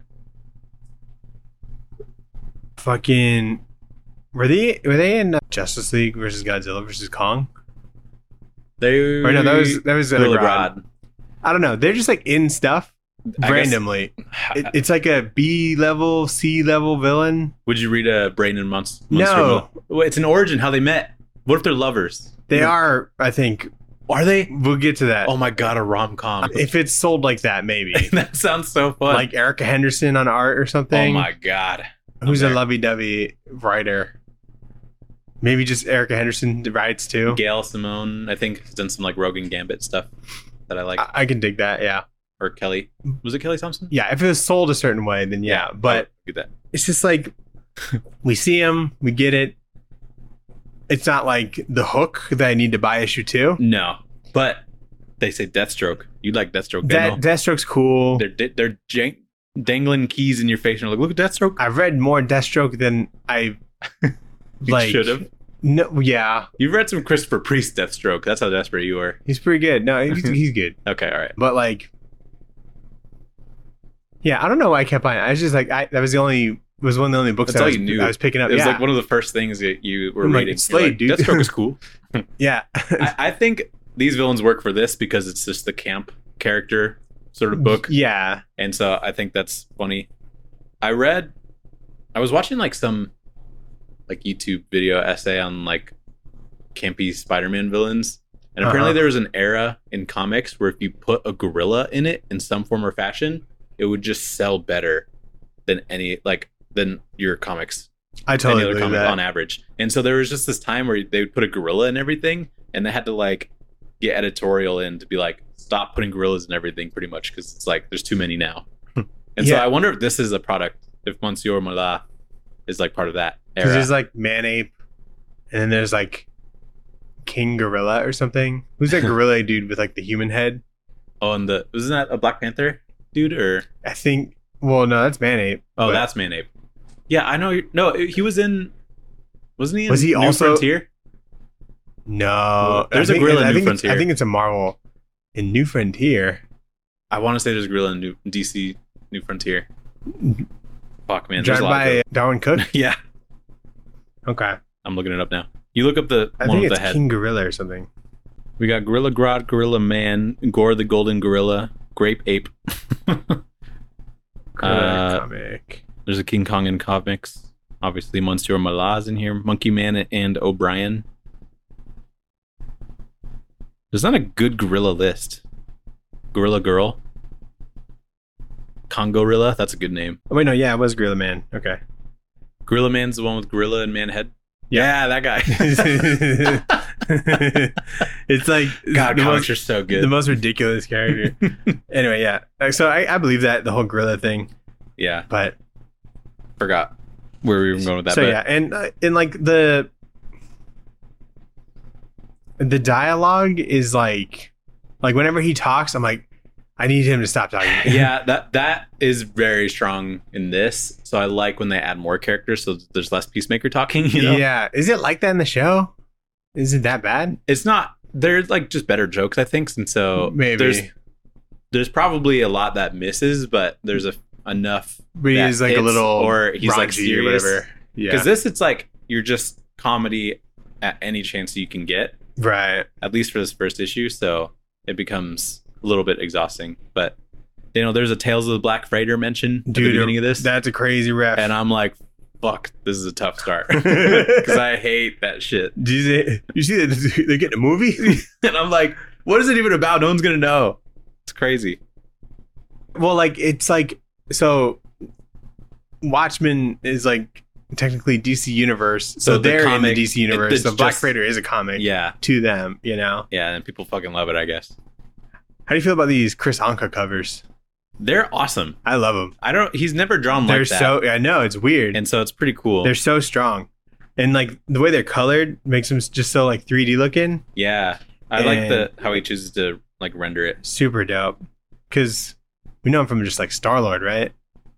[SPEAKER 1] fucking were they in Justice League versus Godzilla versus Kong?
[SPEAKER 2] Or
[SPEAKER 1] no, that was
[SPEAKER 2] Billy
[SPEAKER 1] Rod.
[SPEAKER 2] Rod.
[SPEAKER 1] I don't know. They're just like in stuff randomly. It's like a B level, C level villain.
[SPEAKER 2] Would you read a Brain and Monster?
[SPEAKER 1] No.
[SPEAKER 2] Well, it's an origin, how they met. What if they're lovers?
[SPEAKER 1] They are, I think.
[SPEAKER 2] Are they?
[SPEAKER 1] We'll get to that.
[SPEAKER 2] Oh my god, a rom-com.
[SPEAKER 1] If it's sold like that, maybe.
[SPEAKER 2] That sounds so fun.
[SPEAKER 1] Like Erica Henderson on art or something.
[SPEAKER 2] Oh my god.
[SPEAKER 1] Who's a lovey-dovey writer? Maybe just Erica Henderson writes too.
[SPEAKER 2] Gail Simone, I think, has done some like Rogan Gambit stuff that I like.
[SPEAKER 1] I can dig that, yeah.
[SPEAKER 2] Or Kelly. Was it Kelly Thompson?
[SPEAKER 1] Yeah, if it was sold a certain way, then yeah. But
[SPEAKER 2] get that.
[SPEAKER 1] It's just like we see him, we get it. It's not like the hook that I need to buy issue 2.
[SPEAKER 2] No, but they say Deathstroke. You like Deathstroke?
[SPEAKER 1] Deathstroke's cool.
[SPEAKER 2] They're dangling keys in your face, and you're like, look at Deathstroke.
[SPEAKER 1] I've read more Deathstroke than I like.
[SPEAKER 2] Should have.
[SPEAKER 1] No, yeah.
[SPEAKER 2] You've read some Christopher Priest Deathstroke. That's how desperate you were.
[SPEAKER 1] He's pretty good. No, he's good.
[SPEAKER 2] Okay, all right.
[SPEAKER 1] But like, yeah, I don't know why I kept buying it. I was just like, that was one of the only books
[SPEAKER 2] That's all you knew.
[SPEAKER 1] I was picking up.
[SPEAKER 2] It was like one of the first things that you were
[SPEAKER 1] I'm
[SPEAKER 2] reading.
[SPEAKER 1] Like, Slade, dude.
[SPEAKER 2] Deathstroke is cool.
[SPEAKER 1] Yeah.
[SPEAKER 2] I think these villains work for this because it's just the camp character sort of book.
[SPEAKER 1] Yeah.
[SPEAKER 2] And so I think that's funny. I was watching like some like YouTube video essay on like campy Spider-Man villains. And apparently there was an era in comics where if you put a gorilla in it in some form or fashion, it would just sell better than than your comics.
[SPEAKER 1] I totally
[SPEAKER 2] any other
[SPEAKER 1] believe
[SPEAKER 2] comic
[SPEAKER 1] that.
[SPEAKER 2] on average. And so there was just this time where they would put a gorilla in everything, and they had to like get editorial in to be like, stop putting gorillas in everything pretty much, because it's like there's too many now. And so I wonder if this is a product, if Monsieur Mola is like part of that era.
[SPEAKER 1] Because there's like Man-Ape, and then there's like King Gorilla or something. Who's that gorilla dude with like the human head?
[SPEAKER 2] Oh, and wasn't that a Black Panther? dude, or
[SPEAKER 1] I think. Well, no, that's Man-Ape.
[SPEAKER 2] oh,
[SPEAKER 1] but
[SPEAKER 2] that's Man-Ape. Yeah, I know. No, he was in. Wasn't he in
[SPEAKER 1] Was he
[SPEAKER 2] New
[SPEAKER 1] also-
[SPEAKER 2] Frontier?
[SPEAKER 1] no.
[SPEAKER 2] There's
[SPEAKER 1] I
[SPEAKER 2] a
[SPEAKER 1] think-
[SPEAKER 2] gorilla in
[SPEAKER 1] I
[SPEAKER 2] New
[SPEAKER 1] think it's-
[SPEAKER 2] Frontier.
[SPEAKER 1] I think it's a Marvel in New Frontier.
[SPEAKER 2] I want to say there's a gorilla in DC New Frontier. Fuck, man. There's
[SPEAKER 1] Driven
[SPEAKER 2] a lot of
[SPEAKER 1] by Darwin Cook.
[SPEAKER 2] yeah,
[SPEAKER 1] Okay,
[SPEAKER 2] I'm looking it up now. You look up the
[SPEAKER 1] I
[SPEAKER 2] one
[SPEAKER 1] think
[SPEAKER 2] with
[SPEAKER 1] it's
[SPEAKER 2] the head.
[SPEAKER 1] King Gorilla or something.
[SPEAKER 2] We got Gorilla Grodd, Gorilla Man, Gore the Golden Gorilla, Grape Ape.
[SPEAKER 1] Gorilla comic.
[SPEAKER 2] There's a King Kong in comics. Obviously, Monsieur Malaz in here, Monkey Man and O'Brien. There's not a good gorilla list. Gorilla Girl. Kongorilla, that's a good name.
[SPEAKER 1] Oh, wait, no, yeah, it was Gorilla Man. Okay.
[SPEAKER 2] Gorilla Man's the one with gorilla and man head.
[SPEAKER 1] Yeah.
[SPEAKER 2] Yeah, that guy.
[SPEAKER 1] It's like
[SPEAKER 2] God,
[SPEAKER 1] the
[SPEAKER 2] comics
[SPEAKER 1] most,
[SPEAKER 2] are so good.
[SPEAKER 1] the most ridiculous character. Anyway, yeah. So I believe that the whole gorilla thing,
[SPEAKER 2] Yeah,
[SPEAKER 1] but
[SPEAKER 2] forgot where we were going with that.
[SPEAKER 1] so
[SPEAKER 2] but
[SPEAKER 1] yeah, and like the dialogue is like whenever he talks, I'm like, I need him to stop talking.
[SPEAKER 2] yeah, that is very strong in this. So I like when they add more characters, so there's less Peacemaker talking. You know?
[SPEAKER 1] Yeah. Is it like that in the show? Is it that bad?
[SPEAKER 2] It's not. There's like just better jokes, I think, and so
[SPEAKER 1] Maybe.
[SPEAKER 2] there's probably a lot that misses, but there's enough.
[SPEAKER 1] But
[SPEAKER 2] that
[SPEAKER 1] he's like a
[SPEAKER 2] hits,
[SPEAKER 1] little
[SPEAKER 2] or he's like
[SPEAKER 1] raunchy
[SPEAKER 2] serious.
[SPEAKER 1] or whatever. Yeah.
[SPEAKER 2] Because this, it's like you're just comedy at any chance you can get,
[SPEAKER 1] Right.
[SPEAKER 2] at least for this first issue. So it becomes a little bit exhausting. But there's a Tales of the Black Freighter mention at the beginning of this,
[SPEAKER 1] That's a crazy ref.
[SPEAKER 2] and I'm like, fuck, this is a tough start because I hate that shit.
[SPEAKER 1] Do you see that they're getting a movie?
[SPEAKER 2] And I'm like, what is it even about? No one's gonna know. It's crazy.
[SPEAKER 1] Well, like it's like so. Watchmen is like technically DC Universe, so
[SPEAKER 2] So the
[SPEAKER 1] they're in
[SPEAKER 2] comic-
[SPEAKER 1] the DC Universe.
[SPEAKER 2] it's
[SPEAKER 1] So Black
[SPEAKER 2] just-
[SPEAKER 1] Freighter is a comic
[SPEAKER 2] Yeah,
[SPEAKER 1] to them, you know.
[SPEAKER 2] yeah, and people fucking love it, I guess.
[SPEAKER 1] How do you feel about these Chris Anka covers?
[SPEAKER 2] They're awesome.
[SPEAKER 1] I love them.
[SPEAKER 2] He's never drawn
[SPEAKER 1] They're
[SPEAKER 2] like that.
[SPEAKER 1] so. I know it's weird,
[SPEAKER 2] And so it's pretty cool.
[SPEAKER 1] they're so strong, and like the way they're colored makes them just so like 3D looking.
[SPEAKER 2] Yeah. I like
[SPEAKER 1] And-
[SPEAKER 2] how he chooses to like render it.
[SPEAKER 1] Super dope. Because we know him from just like Star Lord, right?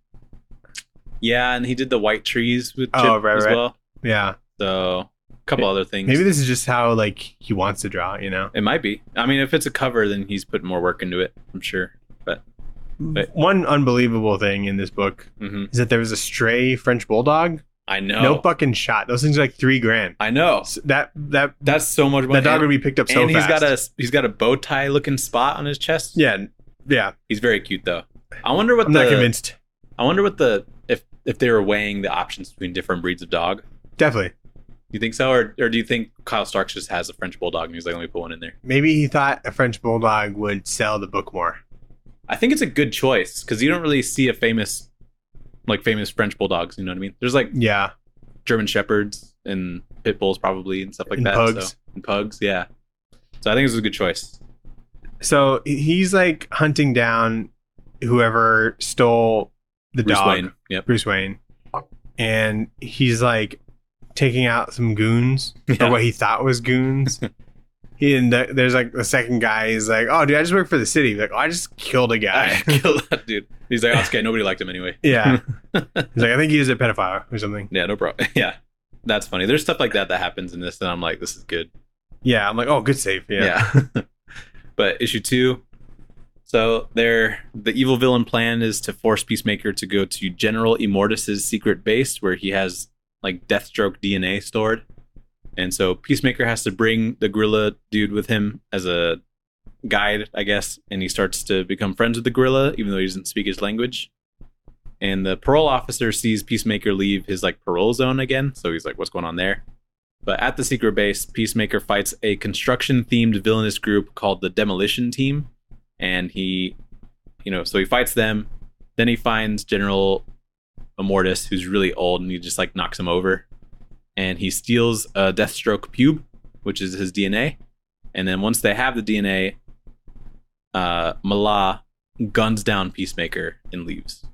[SPEAKER 2] Yeah, and he did the white trees with Chip
[SPEAKER 1] Oh, right,
[SPEAKER 2] as
[SPEAKER 1] right.
[SPEAKER 2] well.
[SPEAKER 1] Yeah.
[SPEAKER 2] So a couple other things.
[SPEAKER 1] Maybe this is just how like he wants to draw, you know.
[SPEAKER 2] It might be. I mean, if it's a cover, then he's putting more work into it, I'm sure. But
[SPEAKER 1] One unbelievable thing in this book
[SPEAKER 2] mhm.
[SPEAKER 1] is that there was a stray French bulldog.
[SPEAKER 2] I know.
[SPEAKER 1] No fucking shot. Those things are like $3,000.
[SPEAKER 2] I know.
[SPEAKER 1] So that
[SPEAKER 2] That's so much money.
[SPEAKER 1] that dog would be picked up so
[SPEAKER 2] and
[SPEAKER 1] fast.
[SPEAKER 2] he's got a bow tie looking spot on his chest.
[SPEAKER 1] Yeah, yeah.
[SPEAKER 2] He's very cute though. I wonder what
[SPEAKER 1] I'm not convinced.
[SPEAKER 2] I wonder what if they were weighing the options between different breeds of dog.
[SPEAKER 1] Definitely.
[SPEAKER 2] You think so, or do you think Kyle Starks just has a French bulldog and he's like, let me put one in there?
[SPEAKER 1] Maybe he thought a French bulldog would sell the book more.
[SPEAKER 2] I think it's a good choice because you don't really see a famous French bulldogs. You know what I mean? There's like
[SPEAKER 1] Yeah.
[SPEAKER 2] German shepherds and pit bulls probably and stuff like
[SPEAKER 1] And
[SPEAKER 2] that.
[SPEAKER 1] pugs.
[SPEAKER 2] So, and pugs, yeah. So I think it's a good choice.
[SPEAKER 1] So he's like hunting down whoever stole the
[SPEAKER 2] Bruce
[SPEAKER 1] dog.
[SPEAKER 2] Wayne. Yep.
[SPEAKER 1] Bruce Wayne. And he's like taking out some goons,
[SPEAKER 2] Yeah.
[SPEAKER 1] or what he thought was goons. There's like the second guy. He's like, "Oh, dude, I just work for the city." He's like, "Oh, I just killed a
[SPEAKER 2] I
[SPEAKER 1] guy."
[SPEAKER 2] killed that dude. He's like, oh, it's okay. Nobody liked him anyway.
[SPEAKER 1] Yeah. He's like, "I think he was a pedophile or something."
[SPEAKER 2] Yeah, no problem. Yeah, that's funny. There's stuff like that happens in this, and I'm like, this is good.
[SPEAKER 1] Yeah, I'm like, "Oh, good save." Yeah.
[SPEAKER 2] Yeah. But issue 2. So the evil villain plan is to force Peacemaker to go to General Immortus's secret base where he has like Deathstroke DNA stored. And so Peacemaker has to bring the gorilla dude with him as a guide, I guess. And he starts to become friends with the gorilla, even though he doesn't speak his language. And the parole officer sees Peacemaker leave his like parole zone again. So he's like, what's going on there? But at the secret base, Peacemaker fights a construction-themed villainous group called the Demolition Team. And he fights them. Then he finds General Immortus, who's really old, and he just like knocks him over. And he steals a Deathstroke pube, which is his DNA. And then once they have the DNA, Mallah guns down Peacemaker and leaves.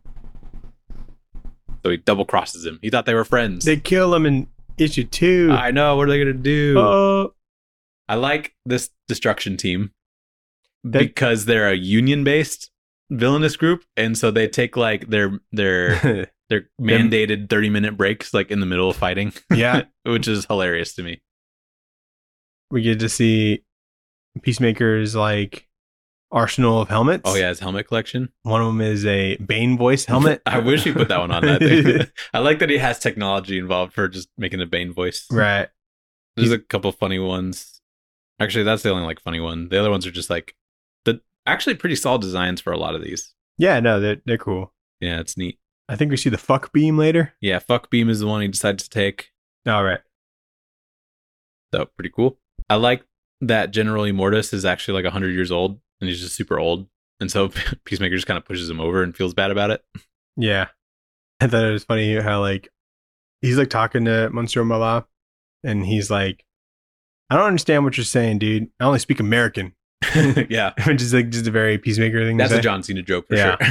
[SPEAKER 2] So he double crosses him. He thought they were friends.
[SPEAKER 1] They kill him in issue 2.
[SPEAKER 2] I know. What are they gonna do?
[SPEAKER 1] Oh,
[SPEAKER 2] I like this destruction team
[SPEAKER 1] That-
[SPEAKER 2] because they're a union based. villainous group, and so they take like their mandated 30-minute breaks like in the middle of fighting.
[SPEAKER 1] Yeah.
[SPEAKER 2] Which is hilarious to me.
[SPEAKER 1] We get to see Peacemaker's like arsenal of helmets.
[SPEAKER 2] Oh yeah, his helmet collection.
[SPEAKER 1] One of them is a Bane voice helmet.
[SPEAKER 2] I wish he put that one on that thing. I like that he has technology involved for just making a Bane voice.
[SPEAKER 1] Right.
[SPEAKER 2] There's a couple funny ones. Actually, that's the only like funny one. The other ones are just like actually pretty solid designs for a lot of these.
[SPEAKER 1] Yeah, no, they're cool.
[SPEAKER 2] Yeah, it's neat.
[SPEAKER 1] I think we see the fuck beam later.
[SPEAKER 2] Yeah, fuck beam is the one he decides to take.
[SPEAKER 1] All right.
[SPEAKER 2] So pretty cool. I like that General Immortus is actually like 100 years old and he's just super old. And so Peacemaker just kind of pushes him over and feels bad about it.
[SPEAKER 1] Yeah. I thought it was funny how like he's like talking to Monsieur Mallah and he's like, I don't understand what you're saying, dude. I only speak American.
[SPEAKER 2] Yeah.
[SPEAKER 1] Which is like just a very Peacemaker thing.
[SPEAKER 2] That's
[SPEAKER 1] to
[SPEAKER 2] a
[SPEAKER 1] say.
[SPEAKER 2] John Cena joke for sure.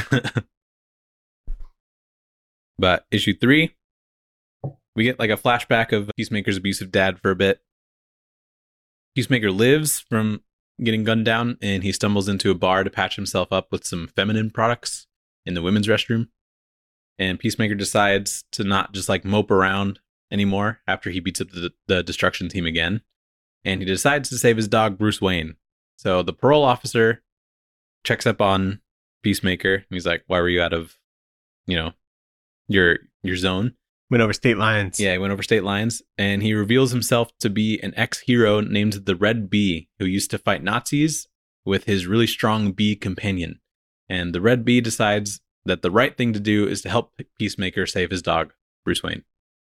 [SPEAKER 2] But issue 3, we get like a flashback of Peacemaker's abusive dad for a bit. Peacemaker lives from getting gunned down and he stumbles into a bar to patch himself up with some feminine products in the women's restroom. And Peacemaker decides to not just like mope around anymore after he beats up the destruction team again. And he decides to save his dog, Bruce Wayne. So the parole officer checks up on Peacemaker and he's like, why were you out of, your zone?
[SPEAKER 1] Went over state lines.
[SPEAKER 2] Yeah, he went over state lines, and he reveals himself to be an ex-hero named the Red Bee, who used to fight Nazis with his really strong bee companion. And the Red Bee decides that the right thing to do is to help Peacemaker save his dog, Bruce Wayne.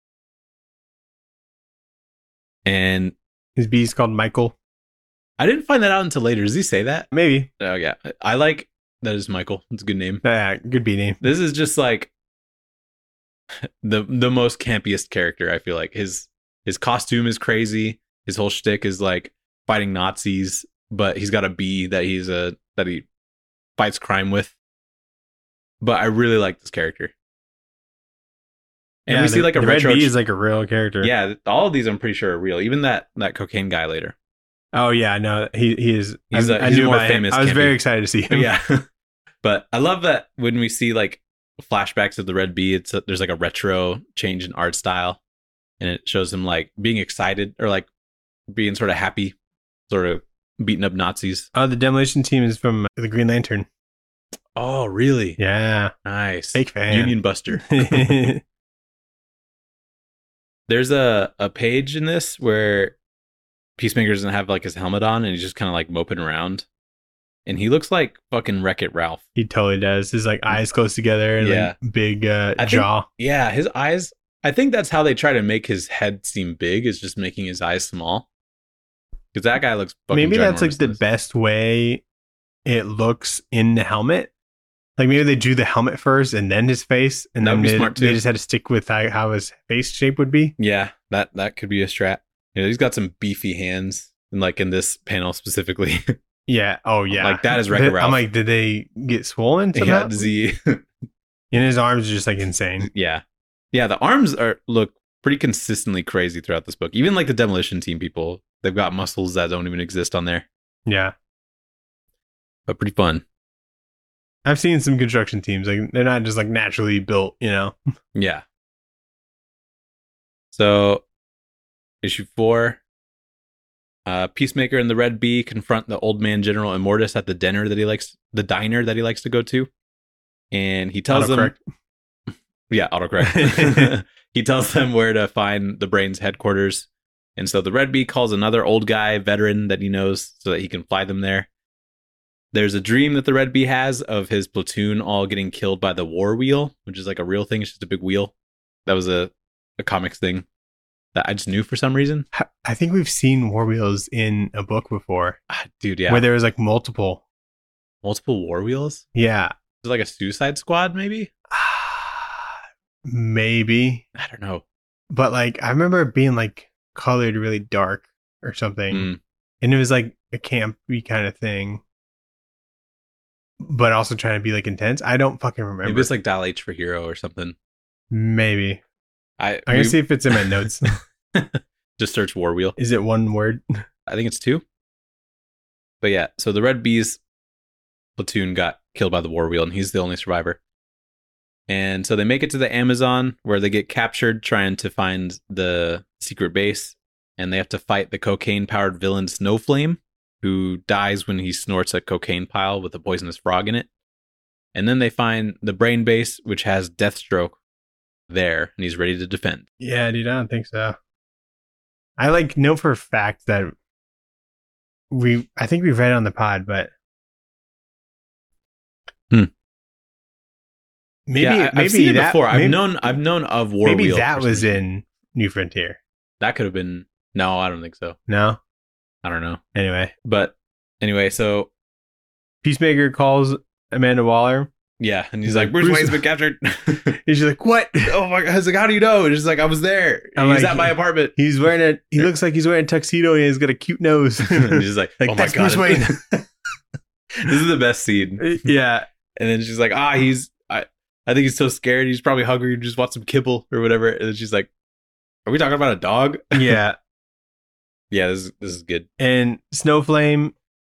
[SPEAKER 2] And
[SPEAKER 1] his bee's called Michael.
[SPEAKER 2] I didn't find that out until later. Does he say that?
[SPEAKER 1] Maybe.
[SPEAKER 2] Oh, yeah. I like that is Michael. It's a good name.
[SPEAKER 1] Yeah, good bee name.
[SPEAKER 2] This is just like the most campiest character, I feel like. His costume is crazy. His whole shtick is like fighting Nazis, but he's got a bee that he fights crime with. But I really like this character. And we see like a
[SPEAKER 1] the
[SPEAKER 2] retro.
[SPEAKER 1] Red Bee is like a real character.
[SPEAKER 2] Yeah, all of these I'm pretty sure are real. Even that cocaine guy later.
[SPEAKER 1] Oh yeah, no, he is.
[SPEAKER 2] He's
[SPEAKER 1] I
[SPEAKER 2] he's
[SPEAKER 1] knew
[SPEAKER 2] more
[SPEAKER 1] about him.
[SPEAKER 2] famous.
[SPEAKER 1] I was
[SPEAKER 2] campy.
[SPEAKER 1] very excited to see him.
[SPEAKER 2] Yeah, but I love that when we see like flashbacks of the Red Bee, there's like a retro change in art style, and it shows him like being excited or like being sort of happy, sort of beating up Nazis.
[SPEAKER 1] Oh, the demolition team is from the Green Lantern.
[SPEAKER 2] Oh, really?
[SPEAKER 1] Yeah,
[SPEAKER 2] Nice.
[SPEAKER 1] fake fan.
[SPEAKER 2] Union Buster. There's a page in this where Peacemaker doesn't have like his helmet on and he's just kind of like moping around. And he looks like fucking Wreck-It Ralph.
[SPEAKER 1] He totally does. His like eyes close together and
[SPEAKER 2] Yeah.
[SPEAKER 1] like big jaw.
[SPEAKER 2] Yeah, his eyes. I think that's how they try to make his head seem big, is just making his eyes small. Because that guy looks fucking
[SPEAKER 1] Maybe that's like
[SPEAKER 2] ginormous
[SPEAKER 1] the
[SPEAKER 2] in this.
[SPEAKER 1] best way it looks in the helmet. Like maybe they drew the helmet first and then his face, and
[SPEAKER 2] That
[SPEAKER 1] then
[SPEAKER 2] would be smart, too.
[SPEAKER 1] they just had to stick with how his face shape would be.
[SPEAKER 2] Yeah, that could be a strat. He's got some beefy hands, and like in this panel specifically.
[SPEAKER 1] Yeah. Oh yeah.
[SPEAKER 2] Like, that is Wreck-It Ralph.
[SPEAKER 1] I'm like, did they get swollen somehow?
[SPEAKER 2] Yeah, Z.
[SPEAKER 1] And his arms are just like insane.
[SPEAKER 2] Yeah. The arms look pretty consistently crazy throughout this book. Even like the demolition team people, they've got muscles that don't even exist on there.
[SPEAKER 1] Yeah.
[SPEAKER 2] But pretty fun.
[SPEAKER 1] I've seen some construction teams. Like they're not just like naturally built, you know.
[SPEAKER 2] Yeah. So, issue 4. Peacemaker and the Red Bee confront the old man General Immortus at the diner that he likes to go to, and he tells them, yeah, autocorrect. He tells them where to find the Brain's headquarters, and so the Red Bee calls another old guy, veteran that he knows, so that he can fly them there. There's a dream that the Red Bee has of his platoon all getting killed by the War Wheel, which is like a real thing. It's just a big wheel. That was a comics thing that I just knew for some reason.
[SPEAKER 1] I think we've seen War Wheels in a book before.
[SPEAKER 2] Dude, yeah.
[SPEAKER 1] Where there was like multiple.
[SPEAKER 2] Multiple War Wheels?
[SPEAKER 1] Yeah.
[SPEAKER 2] Is it like a Suicide Squad, maybe?
[SPEAKER 1] Maybe.
[SPEAKER 2] I don't know.
[SPEAKER 1] But like, I remember it being like colored really dark or something.
[SPEAKER 2] Mm.
[SPEAKER 1] And it was like a campy kind of thing. But also trying to be like intense. I don't fucking remember.
[SPEAKER 2] Maybe it's like Dial H for Hero or something.
[SPEAKER 1] Maybe.
[SPEAKER 2] I'm
[SPEAKER 1] gonna see if it's in my notes.
[SPEAKER 2] Just search War Wheel.
[SPEAKER 1] Is it one word?
[SPEAKER 2] I think it's 2. But yeah, so the Red Bee's platoon got killed by the war wheel, and he's the only survivor. And so they make it to the Amazon, where they get captured trying to find the secret base, and they have to fight the cocaine-powered villain Snowflame, who dies when he snorts a cocaine pile with a poisonous frog in it. And then they find the brain base, which has Deathstroke there, and he's ready to defend.
[SPEAKER 1] Yeah, dude, I don't think so. I know for a fact that I think we've read it on the pod, but maybe
[SPEAKER 2] I've seen it
[SPEAKER 1] that,
[SPEAKER 2] before.
[SPEAKER 1] Maybe,
[SPEAKER 2] I've known of War
[SPEAKER 1] maybe
[SPEAKER 2] Wheel.
[SPEAKER 1] that was in New Frontier.
[SPEAKER 2] That could have been. No, I don't think so.
[SPEAKER 1] No,
[SPEAKER 2] I don't know.
[SPEAKER 1] Anyway,
[SPEAKER 2] so
[SPEAKER 1] Peacemaker calls Amanda Waller.
[SPEAKER 2] Yeah, and he's like, Bruce Wayne's been captured.
[SPEAKER 1] He's like, what?
[SPEAKER 2] Oh my god! I was like, how do you know? And she's like, I was there. He's at my apartment.
[SPEAKER 1] He looks like he's wearing a tuxedo and he's got a cute nose.
[SPEAKER 2] And he's like, oh my god,
[SPEAKER 1] Bruce Wayne.
[SPEAKER 2] This is the best scene.
[SPEAKER 1] Yeah.
[SPEAKER 2] And then she's like, I think he's so scared. He's probably hungry. He just wants some kibble or whatever. And then she's like, are we talking about a dog?
[SPEAKER 1] Yeah.
[SPEAKER 2] Yeah, this is good.
[SPEAKER 1] And Snowflame,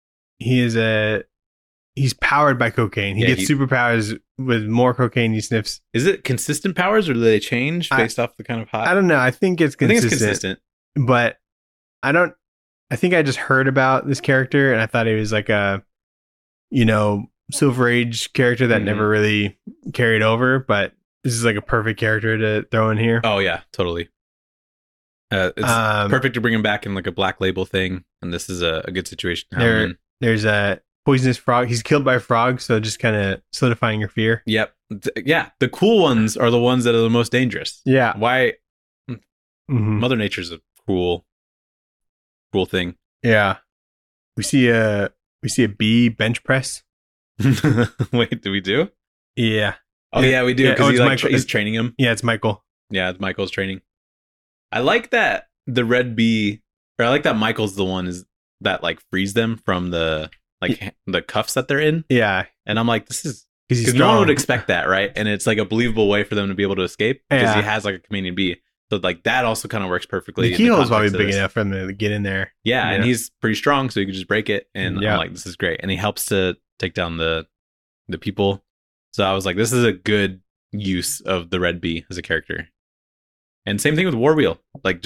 [SPEAKER 1] he's powered by cocaine. He gets superpowers with more cocaine he sniffs.
[SPEAKER 2] Is it consistent powers or do they change based off the kind of hot?
[SPEAKER 1] I don't know. I think it's consistent. But I think I just heard about this character and I thought he was like a, Silver Age character that never really carried over, but this is like a perfect character to throw in here.
[SPEAKER 2] Oh yeah, totally. It's perfect to bring him back in like a Black Label thing, and this is a good situation.
[SPEAKER 1] There's a poisonous frog. He's killed by a frog, so just kind of solidifying your fear.
[SPEAKER 2] Yep. Yeah, the cool ones are the ones that are the most dangerous.
[SPEAKER 1] Yeah.
[SPEAKER 2] Why? Mother Nature's a cool thing.
[SPEAKER 1] Yeah. We see a bee bench press.
[SPEAKER 2] Wait, do we do?
[SPEAKER 1] Yeah.
[SPEAKER 2] Oh yeah, we do because he's training him.
[SPEAKER 1] Yeah, it's Michael.
[SPEAKER 2] Yeah, it's Michael's training. I like that the red bee, or I like that Michael's the one that like frees them from the the cuffs that they're in.
[SPEAKER 1] Yeah,
[SPEAKER 2] and I'm like, this is because no one would expect that, right? And it's like a believable way for them to be able to escape because he has like a chameleon bee. So like that also kind of works perfectly.
[SPEAKER 1] The keyhole is probably big enough for him to get in there.
[SPEAKER 2] Yeah, and he's pretty strong, so he could just break it. And I'm like, this is great. And he helps to take down the people. So I was like, this is a good use of the red bee as a character. And same thing with War Wheel. Like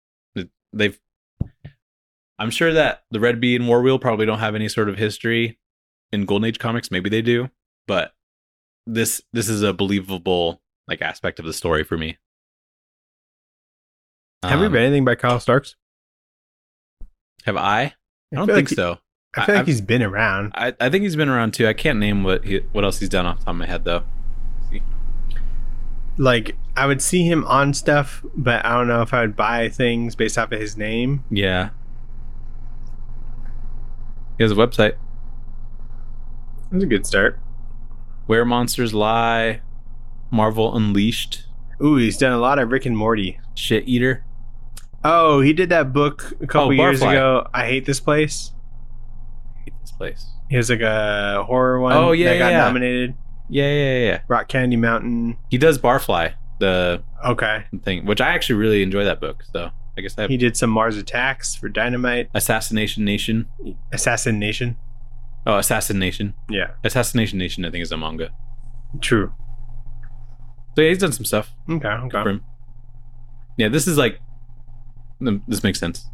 [SPEAKER 2] I'm sure that the red bee and War Wheel probably don't have any sort of history in Golden Age comics. Maybe they do, but this is a believable like aspect of the story for me.
[SPEAKER 1] Have we read anything by Kyle Starks?
[SPEAKER 2] Have I? I don't think so.
[SPEAKER 1] I feel like he's been around.
[SPEAKER 2] I think he's been around too. I can't name what else he's done off the top of my head though.
[SPEAKER 1] Like I would see him on stuff, but I don't know if I would buy things based off of his name.
[SPEAKER 2] Yeah. He has a website.
[SPEAKER 1] That's a good start.
[SPEAKER 2] Where Monsters Lie, Marvel Unleashed.
[SPEAKER 1] Ooh, he's done a lot of Rick and Morty.
[SPEAKER 2] Shit Eater.
[SPEAKER 1] Oh, he did that book a couple years ago. I Hate This Place.
[SPEAKER 2] Place.
[SPEAKER 1] He has like a horror one that got nominated.
[SPEAKER 2] Yeah.
[SPEAKER 1] Rock Candy Mountain.
[SPEAKER 2] He does Barfly, the thing, which I actually really enjoy that book. So I guess
[SPEAKER 1] he did some Mars Attacks for Dynamite.
[SPEAKER 2] Assassination Nation. Oh, Assassination.
[SPEAKER 1] Yeah.
[SPEAKER 2] Assassination Nation, I think, is a manga.
[SPEAKER 1] True.
[SPEAKER 2] So yeah, he's done some stuff.
[SPEAKER 1] Okay.
[SPEAKER 2] For him. Yeah, this is like, this makes sense.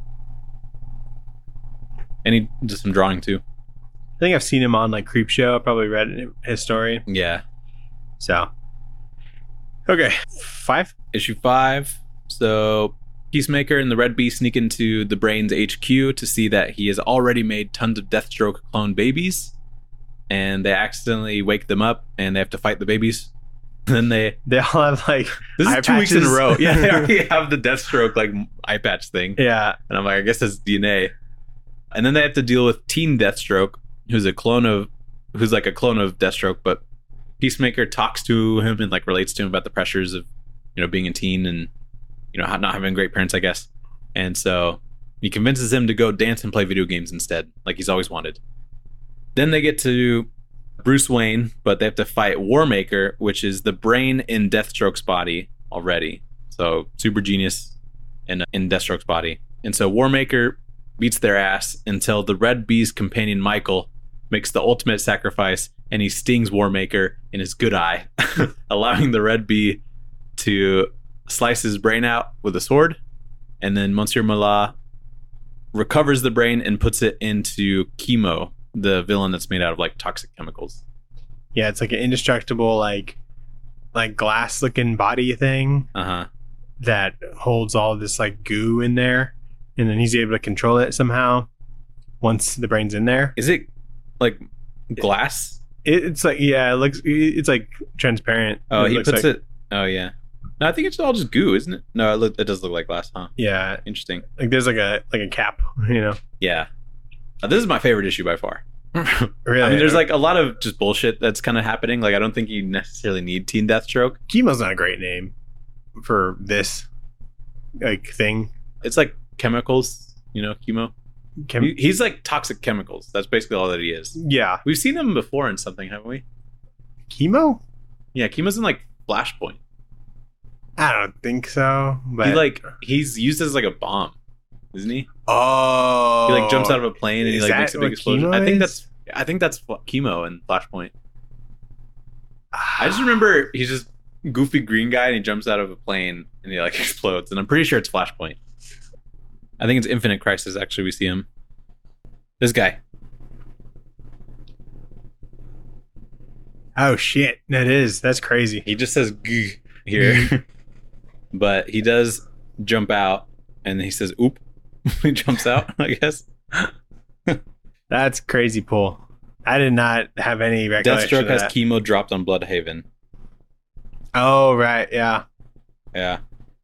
[SPEAKER 2] And he did some drawing too.
[SPEAKER 1] I think I've seen him on like Creepshow. I probably read his story.
[SPEAKER 2] Yeah.
[SPEAKER 1] So. Okay. 5?
[SPEAKER 2] Issue 5. So Peacemaker and the Red Bee sneak into the Brain's HQ to see that he has already made tons of Deathstroke clone babies. And they accidentally wake them up and they have to fight the babies. And then they
[SPEAKER 1] all have like
[SPEAKER 2] this is 2 weeks in a row. Yeah, they already have the Deathstroke like eye patch thing.
[SPEAKER 1] Yeah.
[SPEAKER 2] And I'm like, I guess that's DNA. And then they have to deal with Teen Deathstroke, who's like a clone of Deathstroke, but Peacemaker talks to him and like relates to him about the pressures of, being a teen and, not having great parents, I guess. And so he convinces him to go dance and play video games instead, like he's always wanted. Then they get to Bruce Wayne, but they have to fight Warmaker, which is the brain in Deathstroke's body already. So super genius in Deathstroke's body. And so Warmaker beats their ass until the Red Bee's companion Michael makes the ultimate sacrifice, and he stings Warmaker in his good eye, allowing the Red Bee to slice his brain out with a sword. And then Monsieur Mallah recovers the brain and puts it into Chemo, the villain that's made out of like toxic chemicals.
[SPEAKER 1] Yeah, it's like an indestructible, like glass looking body thing that holds all this like goo in there, and then he's able to control it somehow once the brain's in there.
[SPEAKER 2] Is it like glass?
[SPEAKER 1] It's like, yeah, it's like transparent.
[SPEAKER 2] Oh, he puts
[SPEAKER 1] like,
[SPEAKER 2] it. Oh, yeah. No, I think it's all just goo, isn't it? No, it does look like glass, huh?
[SPEAKER 1] Yeah,
[SPEAKER 2] Interesting.
[SPEAKER 1] like there's like a cap, you know.
[SPEAKER 2] Yeah. This is my favorite issue by far.
[SPEAKER 1] Really,
[SPEAKER 2] I mean, there's like a lot of just bullshit that's kind of happening. Like, I don't think you necessarily need Teen Deathstroke.
[SPEAKER 1] Chemo's not a great name for this like thing.
[SPEAKER 2] It's like chemicals, you know, Chemo. He's like toxic chemicals. That's basically all that he is.
[SPEAKER 1] Yeah,
[SPEAKER 2] We've seen him before in something, haven't we?
[SPEAKER 1] Chemo.
[SPEAKER 2] Yeah, Chemo's in like Flashpoint.
[SPEAKER 1] I don't think so. But
[SPEAKER 2] He's used as like a bomb, isn't he?
[SPEAKER 1] Oh,
[SPEAKER 2] He like jumps out of a plane and he
[SPEAKER 1] Is
[SPEAKER 2] like
[SPEAKER 1] that
[SPEAKER 2] makes a big
[SPEAKER 1] what
[SPEAKER 2] explosion.
[SPEAKER 1] Chemo
[SPEAKER 2] I think that's what Chemo in Flashpoint. I just remember he's just goofy green guy and he jumps out of a plane and he like explodes, and I'm pretty sure it's Flashpoint. I think it's Infinite Crisis. Actually, we see him. This guy.
[SPEAKER 1] Oh shit, that's crazy.
[SPEAKER 2] He just says "G" here, but he does jump out and he says "oop." He jumps out, I guess.
[SPEAKER 1] That's crazy, Paul. I did not have any recollection
[SPEAKER 2] Deathstroke
[SPEAKER 1] of
[SPEAKER 2] has
[SPEAKER 1] that.
[SPEAKER 2] Chemo dropped on Bloodhaven.
[SPEAKER 1] Oh right, yeah.
[SPEAKER 2] Yeah,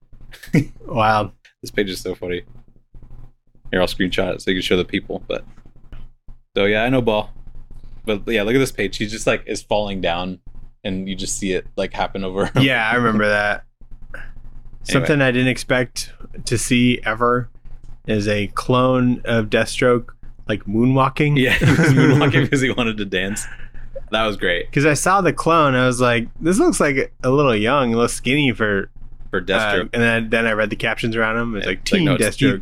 [SPEAKER 1] Wow.
[SPEAKER 2] this page is so funny. Here, I'll screenshot it so you can show the people. But so yeah, I know Ball. But yeah, look at this page. He just like is falling down, and you just see it like happen over.
[SPEAKER 1] Yeah, I remember that. Something I didn't expect to see ever is a clone of Deathstroke like moonwalking.
[SPEAKER 2] Yeah, he was moonwalking because he wanted to dance. That was great
[SPEAKER 1] Because I saw the clone, I was like, "This looks like a little young, a little skinny for
[SPEAKER 2] for Deathstroke.
[SPEAKER 1] and then I read the captions around him. It's like
[SPEAKER 2] It's like,
[SPEAKER 1] Teen
[SPEAKER 2] no, it's
[SPEAKER 1] Deathstroke.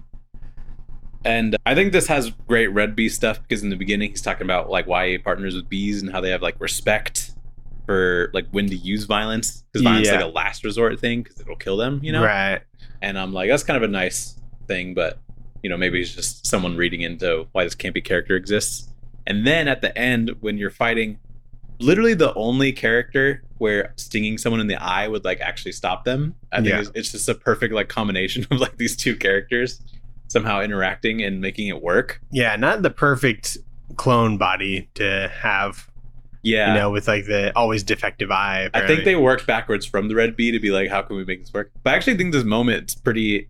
[SPEAKER 2] And I think this has great Red Bee stuff because in the beginning he's talking about like why he partners with bees and how they have like respect for like when to use violence, because violence is like a last resort thing because it'll kill them, you know.
[SPEAKER 1] Right.
[SPEAKER 2] And I'm like, that's kind of a nice thing, but you know, maybe it's just someone reading into why this campy character exists. And then at the end, when you're fighting, literally the only character where stinging someone in the eye would like actually stop them, I think it's just a perfect like combination of like these two characters somehow interacting and making it work.
[SPEAKER 1] Yeah, not the perfect clone body to have.
[SPEAKER 2] Yeah,
[SPEAKER 1] You know, with like the always defective eye.
[SPEAKER 2] I
[SPEAKER 1] Apparently.
[SPEAKER 2] think they worked backwards from the Red Bee to be like, how can we make this work? But I actually think this moment's pretty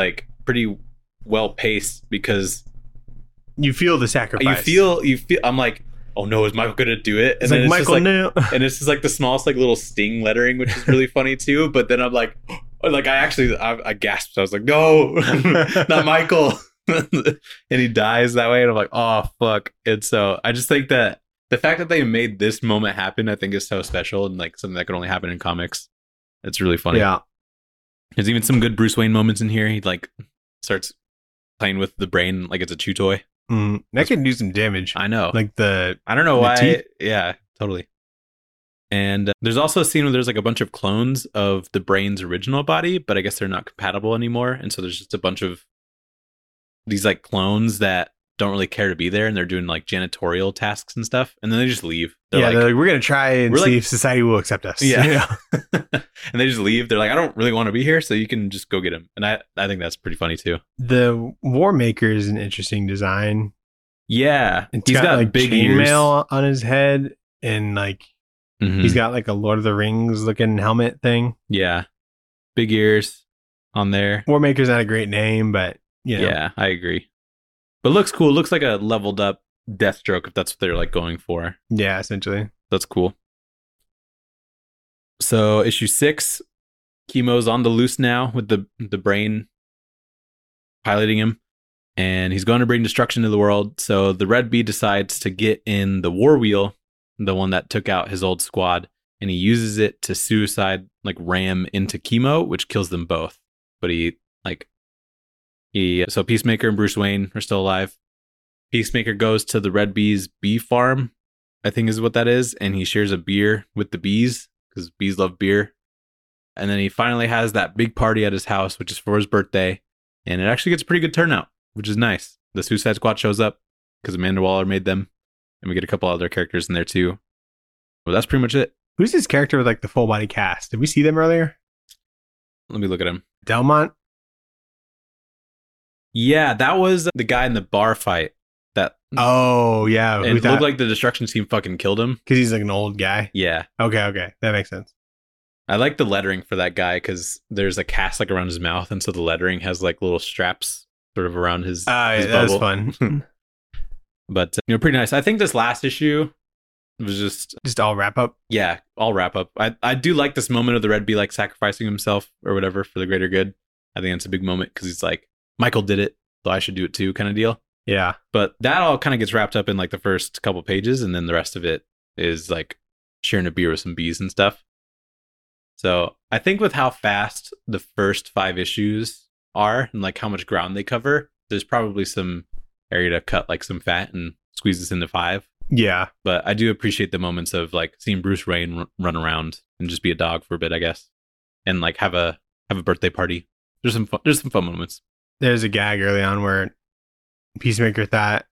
[SPEAKER 2] well paced because
[SPEAKER 1] you feel the sacrifice.
[SPEAKER 2] you feel. I'm like, oh no, is Michael gonna do it?
[SPEAKER 1] It's like Michael knew.
[SPEAKER 2] And it's just like the smallest like little sting lettering, which is really funny too. But then I'm like, I gasped. I was like, no, not Michael. And he dies that way, and I'm like, oh fuck. And so I just think that the fact that they made this moment happen, I think is so special and like something that could only happen in comics. It's really funny.
[SPEAKER 1] Yeah.
[SPEAKER 2] There's even some good Bruce Wayne moments in here. He like starts playing with the brain like it's a chew toy.
[SPEAKER 1] That can do some damage.
[SPEAKER 2] I know.
[SPEAKER 1] Like
[SPEAKER 2] I don't know
[SPEAKER 1] the
[SPEAKER 2] why.
[SPEAKER 1] teeth?
[SPEAKER 2] Yeah, totally. And there's also a scene where there's like a bunch of clones of the brain's original body, but I guess they're not compatible anymore. And so there's just a bunch of these like clones that don't really care to be there, and they're doing like janitorial tasks and stuff. And then they just leave. They're
[SPEAKER 1] they're like, we're going to try and
[SPEAKER 2] we're
[SPEAKER 1] see
[SPEAKER 2] like-
[SPEAKER 1] if society will accept us.
[SPEAKER 2] Yeah. And they just leave. They're like, I don't really want to be here, so you can just go get him. And I think that's pretty funny too.
[SPEAKER 1] The War Maker is an interesting design.
[SPEAKER 2] Yeah.
[SPEAKER 1] It's
[SPEAKER 2] He's got
[SPEAKER 1] like
[SPEAKER 2] big ears.
[SPEAKER 1] chainmail on his head, and like
[SPEAKER 2] Mhm.
[SPEAKER 1] he's got like a Lord of the Rings looking helmet thing.
[SPEAKER 2] Yeah. Big ears on there.
[SPEAKER 1] War Maker's not a great name, but you know.
[SPEAKER 2] Yeah, I agree. But looks cool. Looks like a leveled up Deathstroke if that's what they're like going for.
[SPEAKER 1] Yeah, essentially.
[SPEAKER 2] That's cool. So issue 6, Chemo's on the loose now with the brain piloting him, and he's going to bring destruction to the world. So the Red Bee decides to get in the War Wheel, the one that took out his old squad, and he uses it to suicide like ram into Chemo, which kills them both. But so Peacemaker and Bruce Wayne are still alive. Peacemaker goes to the Red Bees bee farm, I think is what that is, and he shares a beer with the bees because bees love beer. And then he finally has that big party at his house, which is for his birthday, and it actually gets a pretty good turnout, which is nice. The Suicide Squad shows up because Amanda Waller made them, and we get a couple other characters in there too. Well, that's pretty much it.
[SPEAKER 1] Who's this character with like the full body cast? Did we see them earlier?
[SPEAKER 2] Let me look at him.
[SPEAKER 1] Delmont?
[SPEAKER 2] Yeah, that was the guy in the bar fight. That
[SPEAKER 1] Oh, yeah.
[SPEAKER 2] it looked like the destruction team fucking killed him.
[SPEAKER 1] Because he's like an old guy?
[SPEAKER 2] Yeah.
[SPEAKER 1] Okay. That makes sense.
[SPEAKER 2] I like the lettering for that guy because there's a cast like around his mouth, and so the lettering has like little straps sort of around his. His
[SPEAKER 1] that was
[SPEAKER 2] bubble.
[SPEAKER 1] fun.
[SPEAKER 2] But pretty nice. I think this last issue was just
[SPEAKER 1] all wrap up.
[SPEAKER 2] Yeah, all wrap up. I do like this moment of the Red Bee like sacrificing himself or whatever for the greater good. I think that's a big moment because he's like, Michael did it, so I should do it too, kind of deal.
[SPEAKER 1] Yeah.
[SPEAKER 2] But that all kind of gets wrapped up in like the first couple pages, and then the rest of it is like sharing a beer with some bees and stuff. So I think with how fast the first 5 issues are and like how much ground they cover, there's probably some area to cut like some fat and squeeze this into 5.
[SPEAKER 1] Yeah.
[SPEAKER 2] But I do appreciate the moments of like seeing Bruce Wayne run around and just be a dog for a bit, I guess, and like have a birthday party. There's some fun moments. There's
[SPEAKER 1] a gag early on where Peacemaker thought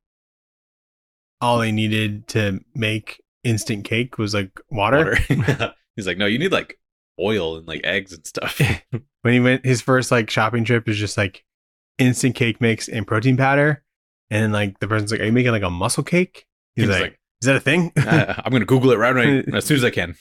[SPEAKER 1] all they needed to make instant cake was like water.
[SPEAKER 2] He's like, no, you need like oil and like eggs and stuff.
[SPEAKER 1] When he went, his first like shopping trip is just like instant cake mix and protein powder, and then like the person's like, "Are you making like a muscle cake?" He's like, "Is that a thing?"
[SPEAKER 2] I'm gonna Google it right away as soon as I can.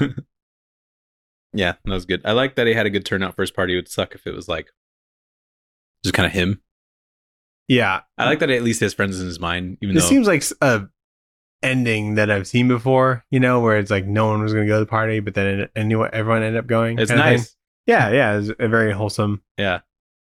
[SPEAKER 2] Yeah, that was good. I like that he had a good turnout for his party. It would suck if it was like just kind of him.
[SPEAKER 1] Yeah,
[SPEAKER 2] I like that at least he has friends in his mind. Even
[SPEAKER 1] it
[SPEAKER 2] though
[SPEAKER 1] seems like a ending that I've seen before, where it's like no one was going to go to the party, but then everyone ended up going.
[SPEAKER 2] It's nice.
[SPEAKER 1] Yeah, it's a very wholesome.
[SPEAKER 2] Yeah.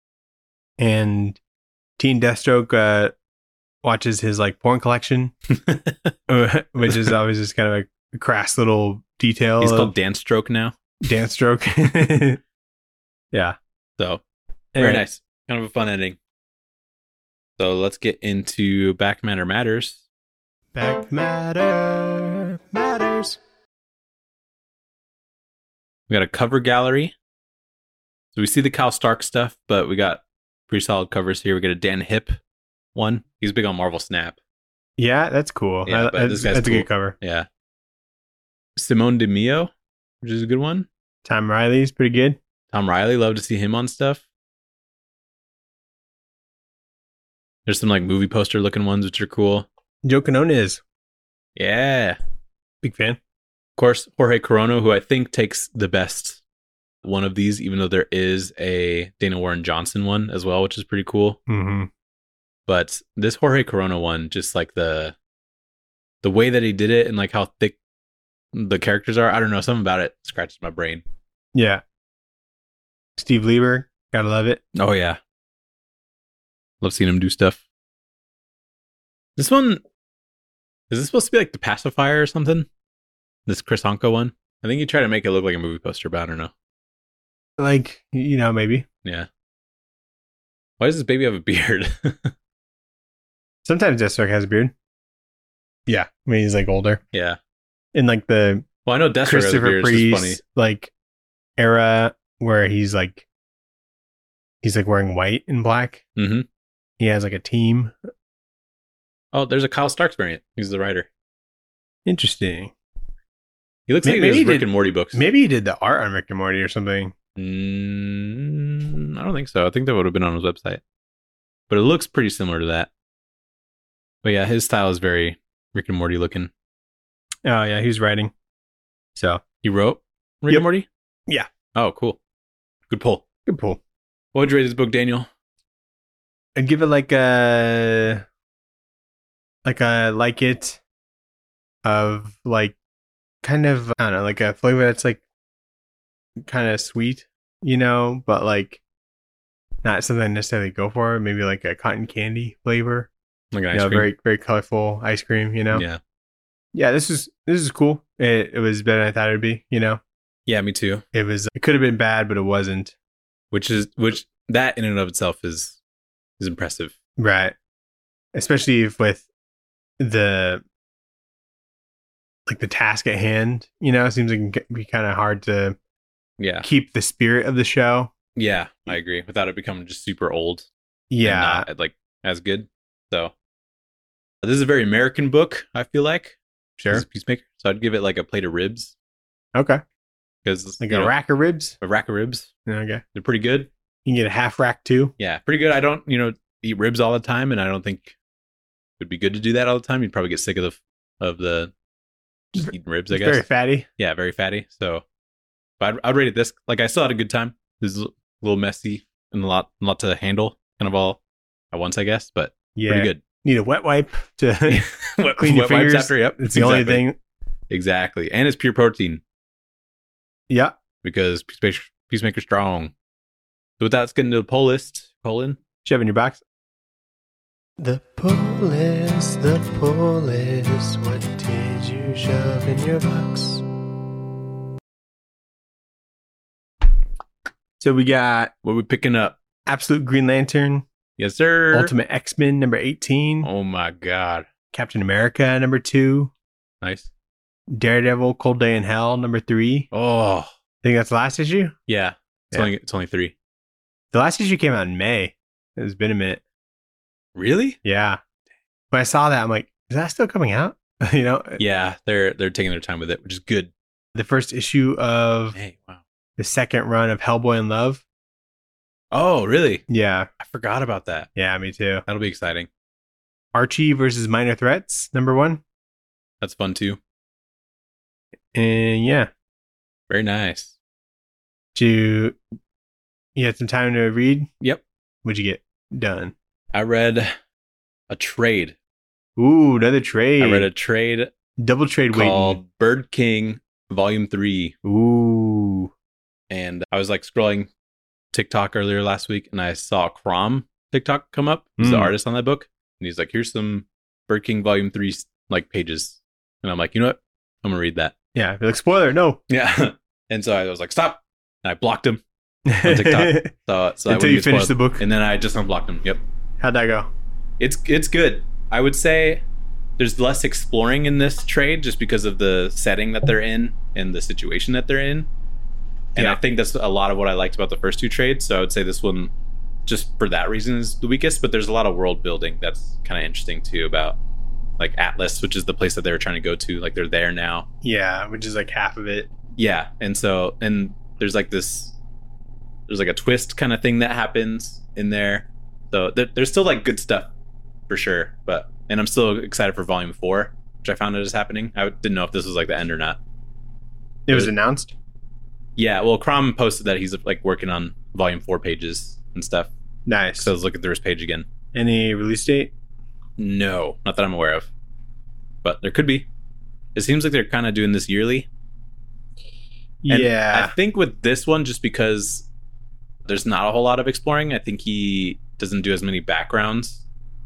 [SPEAKER 1] And Teen Deathstroke watches his like porn collection, which is always just kind of a crass little detail.
[SPEAKER 2] He's called Dance Stroke now.
[SPEAKER 1] Dance Stroke. Yeah.
[SPEAKER 2] So very nice. Kind of a fun ending. So let's get into Back Matter Matters.
[SPEAKER 1] Back Matter Matters.
[SPEAKER 2] We got a cover gallery. So we see the Kyle Stark stuff, but we got pretty solid covers here. We got a Dan Hip one. He's big on Marvel Snap.
[SPEAKER 1] Yeah, that's cool.
[SPEAKER 2] Yeah,
[SPEAKER 1] that's cool. A good cover.
[SPEAKER 2] Yeah. Simone DeMeo, which is a good one.
[SPEAKER 1] Tom Riley's pretty good.
[SPEAKER 2] Tom Riley, love to see him on stuff. There's some like movie poster looking ones, which are cool.
[SPEAKER 1] Joe Quinones.
[SPEAKER 2] Yeah.
[SPEAKER 1] Big fan.
[SPEAKER 2] Of course, Jorge Corona, who I think takes the best one of these, even though there is a Dana Warren Johnson one as well, which is pretty cool.
[SPEAKER 1] Mm-hmm.
[SPEAKER 2] But this Jorge Corona one, just like the way that he did it and like how thick the characters are, I don't know, something about it scratches my brain.
[SPEAKER 1] Yeah. Steve Lieber, gotta love it.
[SPEAKER 2] Oh yeah. Love seeing him do stuff. This one, is this supposed to be like the pacifier or something? This Chris Honko one? I think you try to make it look like a movie poster, but I don't know.
[SPEAKER 1] Like, maybe.
[SPEAKER 2] Yeah. Why does this baby have a beard?
[SPEAKER 1] Sometimes Deathstroke has a beard. Yeah. I mean, he's like older.
[SPEAKER 2] Yeah.
[SPEAKER 1] In like the
[SPEAKER 2] I know Deathstroke has a beard. It's just funny.
[SPEAKER 1] Like era where he's like wearing white and black.
[SPEAKER 2] Mm-hmm.
[SPEAKER 1] He has like a team.
[SPEAKER 2] Oh, there's a Kyle Starks variant. He's the writer.
[SPEAKER 1] Interesting.
[SPEAKER 2] He looks like he did Rick and Morty books.
[SPEAKER 1] Maybe he did the art on Rick and Morty or something.
[SPEAKER 2] I don't think so. I think that would have been on his website. But it looks pretty similar to that. But yeah, his style is very Rick and Morty looking.
[SPEAKER 1] Oh yeah, he's writing. So
[SPEAKER 2] he wrote Rick and Morty?
[SPEAKER 1] Yeah.
[SPEAKER 2] Oh, cool. Good pull.
[SPEAKER 1] Good pull.
[SPEAKER 2] What would you rate this book, Daniel?
[SPEAKER 1] I'd give it like it of like kind of, I don't know, like a flavor that's like kind of sweet, but like not something I necessarily go for. Maybe like a cotton candy flavor.
[SPEAKER 2] Like an ice cream.
[SPEAKER 1] Very, very colorful ice cream,
[SPEAKER 2] Yeah.
[SPEAKER 1] Yeah, this is cool. It was better than I thought it would be,
[SPEAKER 2] Yeah, me too.
[SPEAKER 1] It could have been bad, but it wasn't.
[SPEAKER 2] Which that in and of itself is impressive.
[SPEAKER 1] Right. especially if with the the task at hand. It seems like it can be kind of hard to
[SPEAKER 2] Yeah.
[SPEAKER 1] keep the spirit of the show.
[SPEAKER 2] Yeah, I agree. Without it becoming just super old.
[SPEAKER 1] Yeah,
[SPEAKER 2] And not like as good. So this is a very American book, I feel like.
[SPEAKER 1] sure.
[SPEAKER 2] This is Peacemaker. So I'd give it like a plate of ribs.
[SPEAKER 1] Okay,
[SPEAKER 2] Because
[SPEAKER 1] like a rack of ribs.
[SPEAKER 2] a rack of ribs.
[SPEAKER 1] Okay,
[SPEAKER 2] They're pretty good.
[SPEAKER 1] you can get a half rack too.
[SPEAKER 2] Yeah, pretty good. I don't, eat ribs all the time, and I don't think it would be good to do that all the time. You'd probably get sick of the just eating ribs, I
[SPEAKER 1] It's
[SPEAKER 2] guess.
[SPEAKER 1] very fatty.
[SPEAKER 2] Yeah, very fatty. So but I'd rate it this. Like, I still had a good time. This is a little messy and a lot to handle, kind of all at once, I guess, but
[SPEAKER 1] Yeah,
[SPEAKER 2] pretty good.
[SPEAKER 1] need a wet wipe to
[SPEAKER 2] Wet-
[SPEAKER 1] clean your
[SPEAKER 2] wet wipes
[SPEAKER 1] fingers.
[SPEAKER 2] after, yep.
[SPEAKER 1] It's the only
[SPEAKER 2] Exactly.
[SPEAKER 1] thing.
[SPEAKER 2] Exactly. And it's pure protein
[SPEAKER 1] Yeah.
[SPEAKER 2] because Peacemaker strong. So with that, let's get into the poll list. Colin.
[SPEAKER 1] Shove in your box.
[SPEAKER 3] The pull list, what did you shove in your box?
[SPEAKER 1] So we got
[SPEAKER 2] What are we picking up?
[SPEAKER 1] Absolute Green Lantern,
[SPEAKER 2] Yes, sir.
[SPEAKER 1] Ultimate X-Men number 18,
[SPEAKER 2] Oh my God.
[SPEAKER 1] Captain America number 2,
[SPEAKER 2] Nice.
[SPEAKER 1] Daredevil Cold Day in Hell number 3.
[SPEAKER 2] Oh,
[SPEAKER 1] I think that's the last issue.
[SPEAKER 2] yeah.
[SPEAKER 1] Yeah.
[SPEAKER 2] It's only 3.
[SPEAKER 1] The last issue came out in May. It's been a minute.
[SPEAKER 2] Really?
[SPEAKER 1] Yeah. When I saw that, I'm like, is that still coming out?
[SPEAKER 2] Yeah, they're taking their time with it, which is good.
[SPEAKER 1] The first issue of
[SPEAKER 2] Hey, wow.
[SPEAKER 1] the second run of Hellboy in Love.
[SPEAKER 2] Oh, really?
[SPEAKER 1] Yeah.
[SPEAKER 2] I forgot about that.
[SPEAKER 1] Yeah, me too.
[SPEAKER 2] That'll be exciting.
[SPEAKER 1] Archie versus Minor Threats number 1.
[SPEAKER 2] That's fun too.
[SPEAKER 1] And yeah.
[SPEAKER 2] Very nice.
[SPEAKER 1] You had some time to read?
[SPEAKER 2] Yep.
[SPEAKER 1] What'd you get done?
[SPEAKER 2] I read a trade.
[SPEAKER 1] Ooh, another trade.
[SPEAKER 2] I read a trade
[SPEAKER 1] double trade
[SPEAKER 2] called Bird King Volume 3.
[SPEAKER 1] waiting. Ooh.
[SPEAKER 2] And I was like scrolling TikTok earlier last week, and I saw Crom TikTok come up. He's the
[SPEAKER 1] Mm.
[SPEAKER 2] artist on that book. And he's like, here's some Bird King Volume 3 like pages. And I'm like, you know what? I'm going to read that.
[SPEAKER 1] Yeah, you're like, spoiler, no.
[SPEAKER 2] Yeah. And so I was like, stop. And I blocked him on TikTok. So I
[SPEAKER 1] Until
[SPEAKER 2] wouldn't
[SPEAKER 1] you
[SPEAKER 2] get
[SPEAKER 1] finish
[SPEAKER 2] spoiled.
[SPEAKER 1] the book.
[SPEAKER 2] And then I just unblocked him. Yep.
[SPEAKER 1] How'd that go?
[SPEAKER 2] It's good. I would say there's less exploring in this trade just because of the setting that they're in and the situation that they're in. And
[SPEAKER 1] Yeah.
[SPEAKER 2] I think that's a lot of what I liked about the first two trades. So I would say this one, just for that reason, is the weakest. But there's a lot of world building that's kind of interesting too about like Atlas, which is the place that they were trying to go to. Like they're there now.
[SPEAKER 1] Yeah, which is like half of it.
[SPEAKER 2] Yeah. And there's like a twist kind of thing that happens in there. So there's still like good stuff for sure. And I'm still excited for Volume 4, which I found out is happening. I didn't know if this was like the end or not.
[SPEAKER 1] It was announced.
[SPEAKER 2] Yeah, well, Crom posted that he's like working on Volume 4 pages and stuff.
[SPEAKER 1] Nice.
[SPEAKER 2] So I was looking through his page again.
[SPEAKER 1] Any release date?
[SPEAKER 2] No, not that I'm aware of. But there could be. It seems like they're kind of doing this yearly. And
[SPEAKER 1] Yeah.
[SPEAKER 2] I think with this one, just because there's not a whole lot of exploring, I think he doesn't do as many backgrounds.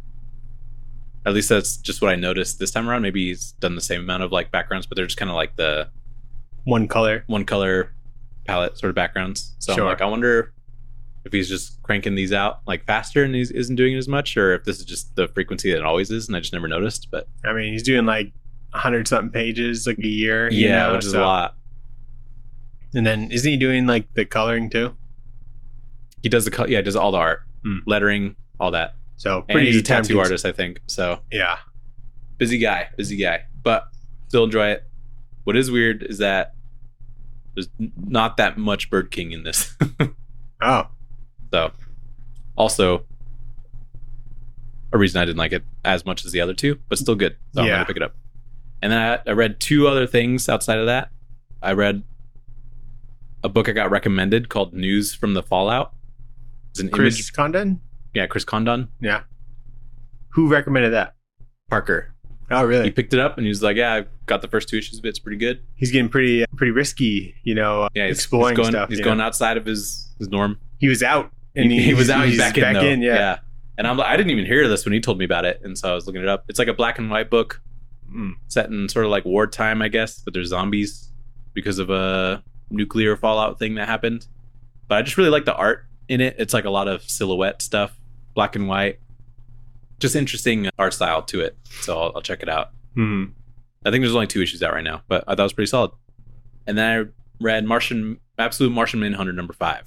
[SPEAKER 2] At least that's just what I noticed this time around. Maybe he's done the same amount of like backgrounds, but they're just kind of like the
[SPEAKER 1] One color.
[SPEAKER 2] one color palette sort of backgrounds. So
[SPEAKER 1] Sure.
[SPEAKER 2] I'm like, I wonder if he's just cranking these out like faster and he isn't doing it as much, or if this is just the frequency that it always is and I just never noticed. But
[SPEAKER 1] I mean, he's doing like 100 something pages like a year.
[SPEAKER 2] which is a lot.
[SPEAKER 1] And then isn't he doing like the coloring too?
[SPEAKER 2] He does he does all the art,
[SPEAKER 1] Hmm.
[SPEAKER 2] lettering, all that.
[SPEAKER 1] So
[SPEAKER 2] And he's a
[SPEAKER 1] time
[SPEAKER 2] tattoo artist, I think. So
[SPEAKER 1] Yeah.
[SPEAKER 2] busy guy, but still enjoy it. What is weird is that there's not that much Bird King in this.
[SPEAKER 1] Oh.
[SPEAKER 2] So also a reason I didn't like it as much as the other two, but still good. So I'm
[SPEAKER 1] Yeah.
[SPEAKER 2] gonna pick it up. And then I read two other things outside of that. I read a book I got recommended called News from the Fallout. It's an
[SPEAKER 1] Chris
[SPEAKER 2] image.
[SPEAKER 1] Condon?
[SPEAKER 2] Yeah, Chris Condon.
[SPEAKER 1] Yeah. Who recommended that?
[SPEAKER 2] Parker.
[SPEAKER 1] Oh,
[SPEAKER 2] He
[SPEAKER 1] really?
[SPEAKER 2] picked it up and he was like, "Yeah, I got the first two issues of it. It's pretty good."
[SPEAKER 1] He's getting pretty risky,
[SPEAKER 2] Yeah, he's
[SPEAKER 1] exploring
[SPEAKER 2] going,
[SPEAKER 1] stuff.
[SPEAKER 2] He's
[SPEAKER 1] you
[SPEAKER 2] going
[SPEAKER 1] know?
[SPEAKER 2] outside of his norm.
[SPEAKER 1] He was out. And
[SPEAKER 2] He was out. He's back in. Though.
[SPEAKER 1] Yeah.
[SPEAKER 2] And I didn't even hear this when he told me about it, and so I was looking it up. It's like a black and white book
[SPEAKER 1] Mm.
[SPEAKER 2] set in sort of like wartime, I guess, but there's zombies because of a nuclear fallout thing that happened. But I just really like the art in it. It's like a lot of silhouette stuff, black and white, just interesting art style to it. So I'll check it out.
[SPEAKER 1] Hmm.
[SPEAKER 2] I think there's only 2 issues out right now, but I thought it was pretty solid. And then I read Absolute Martian Manhunter #5.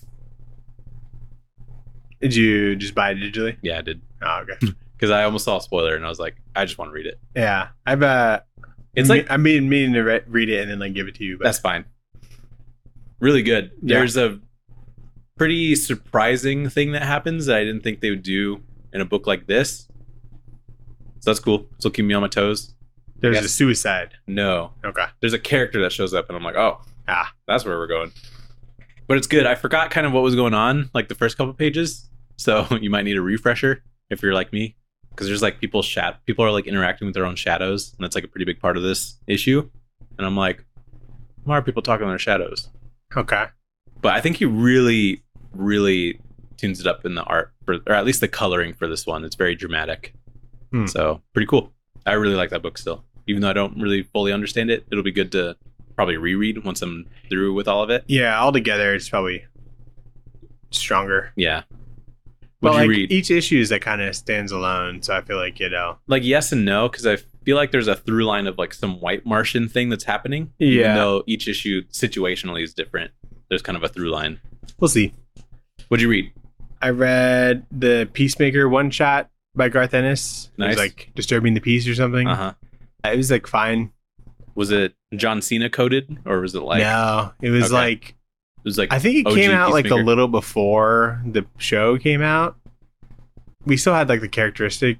[SPEAKER 1] Did you just buy it digitally?
[SPEAKER 2] Yeah, I did.
[SPEAKER 1] Oh, okay.
[SPEAKER 2] Because I almost saw a spoiler and I was like, I just want to read it.
[SPEAKER 1] Yeah,
[SPEAKER 2] It's like,
[SPEAKER 1] I'm meaning to read it and then like give it to you. But
[SPEAKER 2] that's fine. Really good.
[SPEAKER 1] Yeah.
[SPEAKER 2] There's a pretty surprising thing that happens that I didn't think they would do in a book like this. So that's cool. Still keep me on my toes.
[SPEAKER 1] there's
[SPEAKER 2] Yes.
[SPEAKER 1] a suicide.
[SPEAKER 2] No.
[SPEAKER 1] Okay.
[SPEAKER 2] There's a character that shows up and I'm like, oh,
[SPEAKER 1] Ah.
[SPEAKER 2] that's where we're going. But it's good. I forgot kind of what was going on like the first couple pages. So you might need a refresher if you're like me. Because there's like people are like interacting with their own shadows. And that's like a pretty big part of this issue. And I'm like, why are people talking to their shadows?
[SPEAKER 1] Okay.
[SPEAKER 2] But I think he really, really tunes it up in the art, or at least the coloring for this one. It's very dramatic.
[SPEAKER 1] Hmm.
[SPEAKER 2] So pretty cool. I really like that book still. Even though I don't really fully understand it, it'll be good to probably reread once I'm through with all of it.
[SPEAKER 1] Yeah, altogether it's probably stronger.
[SPEAKER 2] Yeah.
[SPEAKER 1] But
[SPEAKER 2] What'd
[SPEAKER 1] like
[SPEAKER 2] you read?
[SPEAKER 1] each issue is that kind of stands alone, so I feel like
[SPEAKER 2] Like yes and no, because I feel like there's a through line of like some white Martian thing that's happening.
[SPEAKER 1] Yeah.
[SPEAKER 2] Even though each issue situationally is different, there's kind of a through line.
[SPEAKER 1] we'll see.
[SPEAKER 2] What'd you read?
[SPEAKER 1] I read the Peacemaker one shot by Garth Ennis. It
[SPEAKER 2] Nice.
[SPEAKER 1] was like Disturbing the Peace or something.
[SPEAKER 2] Uh-huh.
[SPEAKER 1] It was like fine.
[SPEAKER 2] Was it John Cena coded, or was it like
[SPEAKER 1] no, it was
[SPEAKER 2] Okay.
[SPEAKER 1] like
[SPEAKER 2] it was like
[SPEAKER 1] I think it
[SPEAKER 2] OG
[SPEAKER 1] came out like a
[SPEAKER 2] Peacemaker?
[SPEAKER 1] little before the show came out. We still had like the character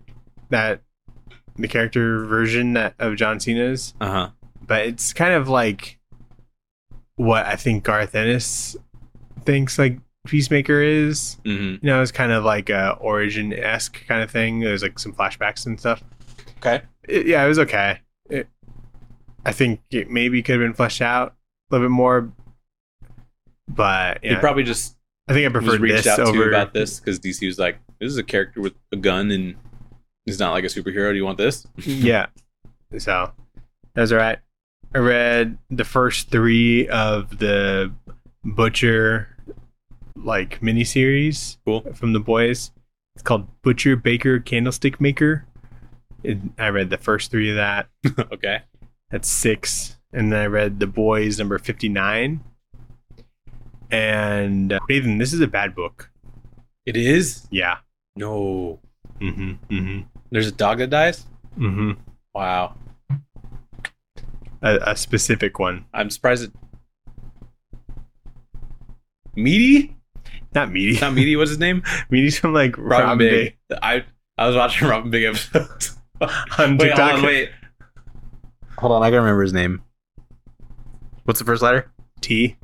[SPEAKER 1] version of John Cena's,
[SPEAKER 2] Uh-huh.
[SPEAKER 1] but it's kind of like what I think Garth Ennis thinks like Peacemaker is.
[SPEAKER 2] Mm-hmm.
[SPEAKER 1] You know, it's kind of like a origin-esque kind of thing. There's like some flashbacks and stuff.
[SPEAKER 2] Okay.
[SPEAKER 1] Yeah, it was okay. I think it maybe could have been fleshed out a little bit more, but
[SPEAKER 2] He
[SPEAKER 1] yeah,
[SPEAKER 2] probably just
[SPEAKER 1] I think I
[SPEAKER 2] was
[SPEAKER 1] preferred
[SPEAKER 2] reached
[SPEAKER 1] this
[SPEAKER 2] out to
[SPEAKER 1] over.
[SPEAKER 2] about this because DC was like, this is a character with a gun and he's not like a superhero. Do you want this?
[SPEAKER 1] Yeah, so that was all right. I read the first 3 of the Butcher like miniseries
[SPEAKER 2] Cool.
[SPEAKER 1] from the boys. It's called Butcher Baker Candlestick Maker. I read the first 3 of that.
[SPEAKER 2] Okay.
[SPEAKER 1] That's 6. And then I read The Boys number 59. And Nathan, this is a bad book.
[SPEAKER 2] It is?
[SPEAKER 1] Yeah.
[SPEAKER 2] No.
[SPEAKER 1] Mm-hmm. Mm-hmm.
[SPEAKER 2] There's a dog that dies?
[SPEAKER 1] Mm-hmm.
[SPEAKER 2] Wow.
[SPEAKER 1] A specific one.
[SPEAKER 2] I'm surprised it... Meaty?
[SPEAKER 1] Not Meaty.
[SPEAKER 2] Not Meaty. What's his name?
[SPEAKER 1] Meaty's from like
[SPEAKER 2] Robin Big. I was watching Robin Big episodes.
[SPEAKER 1] on
[SPEAKER 2] Wait,
[SPEAKER 1] TikTok.
[SPEAKER 2] hold on, wait. Hold on, I gotta remember his name. What's the first letter?
[SPEAKER 1] T.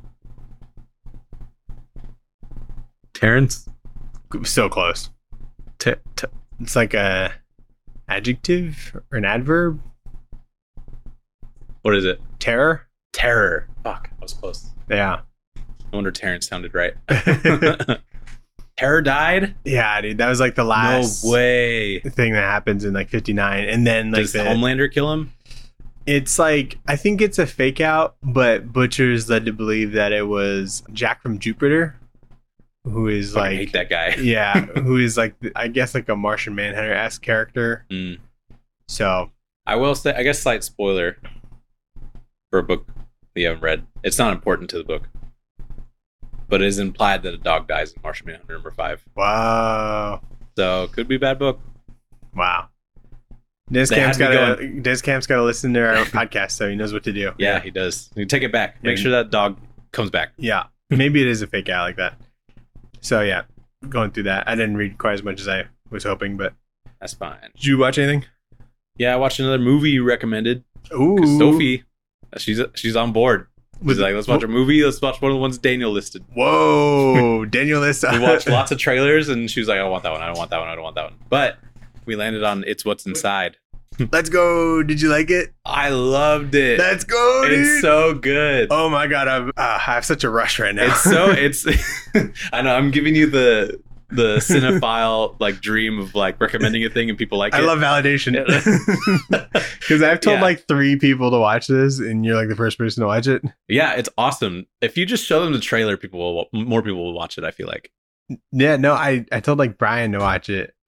[SPEAKER 2] Terrence?
[SPEAKER 1] So close. It's like a adjective or an adverb.
[SPEAKER 2] What is it?
[SPEAKER 1] Terror.
[SPEAKER 2] Terror. Fuck, I was close.
[SPEAKER 1] Yeah.
[SPEAKER 2] No wonder Terrence sounded right. Terror died?
[SPEAKER 1] Yeah, dude. That was like the last
[SPEAKER 2] No way.
[SPEAKER 1] thing that happens in like 59. And then like
[SPEAKER 2] Does Homelander kill him?
[SPEAKER 1] it's like, I think it's a fake out, but Butcher's led to believe that it was Jack from Jupiter, who is
[SPEAKER 2] I
[SPEAKER 1] like,
[SPEAKER 2] hate that guy.
[SPEAKER 1] yeah, who is like, I guess like a Martian Manhunter-esque character.
[SPEAKER 2] Mm.
[SPEAKER 1] So,
[SPEAKER 2] I will say, I guess, slight spoiler for a book that you haven't read. It's not important to the book, but it is implied that a dog dies in Martian Manhunter #5.
[SPEAKER 1] wow.
[SPEAKER 2] So could be a bad book.
[SPEAKER 1] Wow.
[SPEAKER 2] They
[SPEAKER 1] Discamp's
[SPEAKER 2] had me
[SPEAKER 1] got to listen to our podcast, so he knows what to do.
[SPEAKER 2] Yeah, he does. You take it back. Make
[SPEAKER 1] Yeah.
[SPEAKER 2] sure that dog comes back.
[SPEAKER 1] Yeah. Maybe it is a fake out like that. So yeah, going through that. I didn't read quite as much as I was hoping, but
[SPEAKER 2] That's fine.
[SPEAKER 1] did you watch anything?
[SPEAKER 2] Yeah, I watched another movie you recommended.
[SPEAKER 1] Ooh.
[SPEAKER 2] 'Cause Sophie, she's on board.
[SPEAKER 1] Was
[SPEAKER 2] She's like, let's watch a movie. Let's watch one of the ones Daniel listed.
[SPEAKER 1] Whoa, Daniel List.
[SPEAKER 2] We watched lots of trailers, and she was like, I don't want that one. I don't want that one. I don't want that one. But we landed on It's What's Inside.
[SPEAKER 1] Let's go. Did you like it?
[SPEAKER 2] I loved it.
[SPEAKER 1] Let's go, dude.
[SPEAKER 2] It's so good.
[SPEAKER 1] Oh my god, I have such a rush right now.
[SPEAKER 2] It's I know I'm giving you the cinephile like dream of like recommending a thing and people like
[SPEAKER 1] I
[SPEAKER 2] it.
[SPEAKER 1] love validation because I've told
[SPEAKER 2] Yeah.
[SPEAKER 1] like 3 people to watch this, and you're like the first person to watch it.
[SPEAKER 2] Yeah, it's awesome. If you just show them the trailer, more people will watch it. I feel like.
[SPEAKER 1] Yeah, no, I told like Brian to watch it,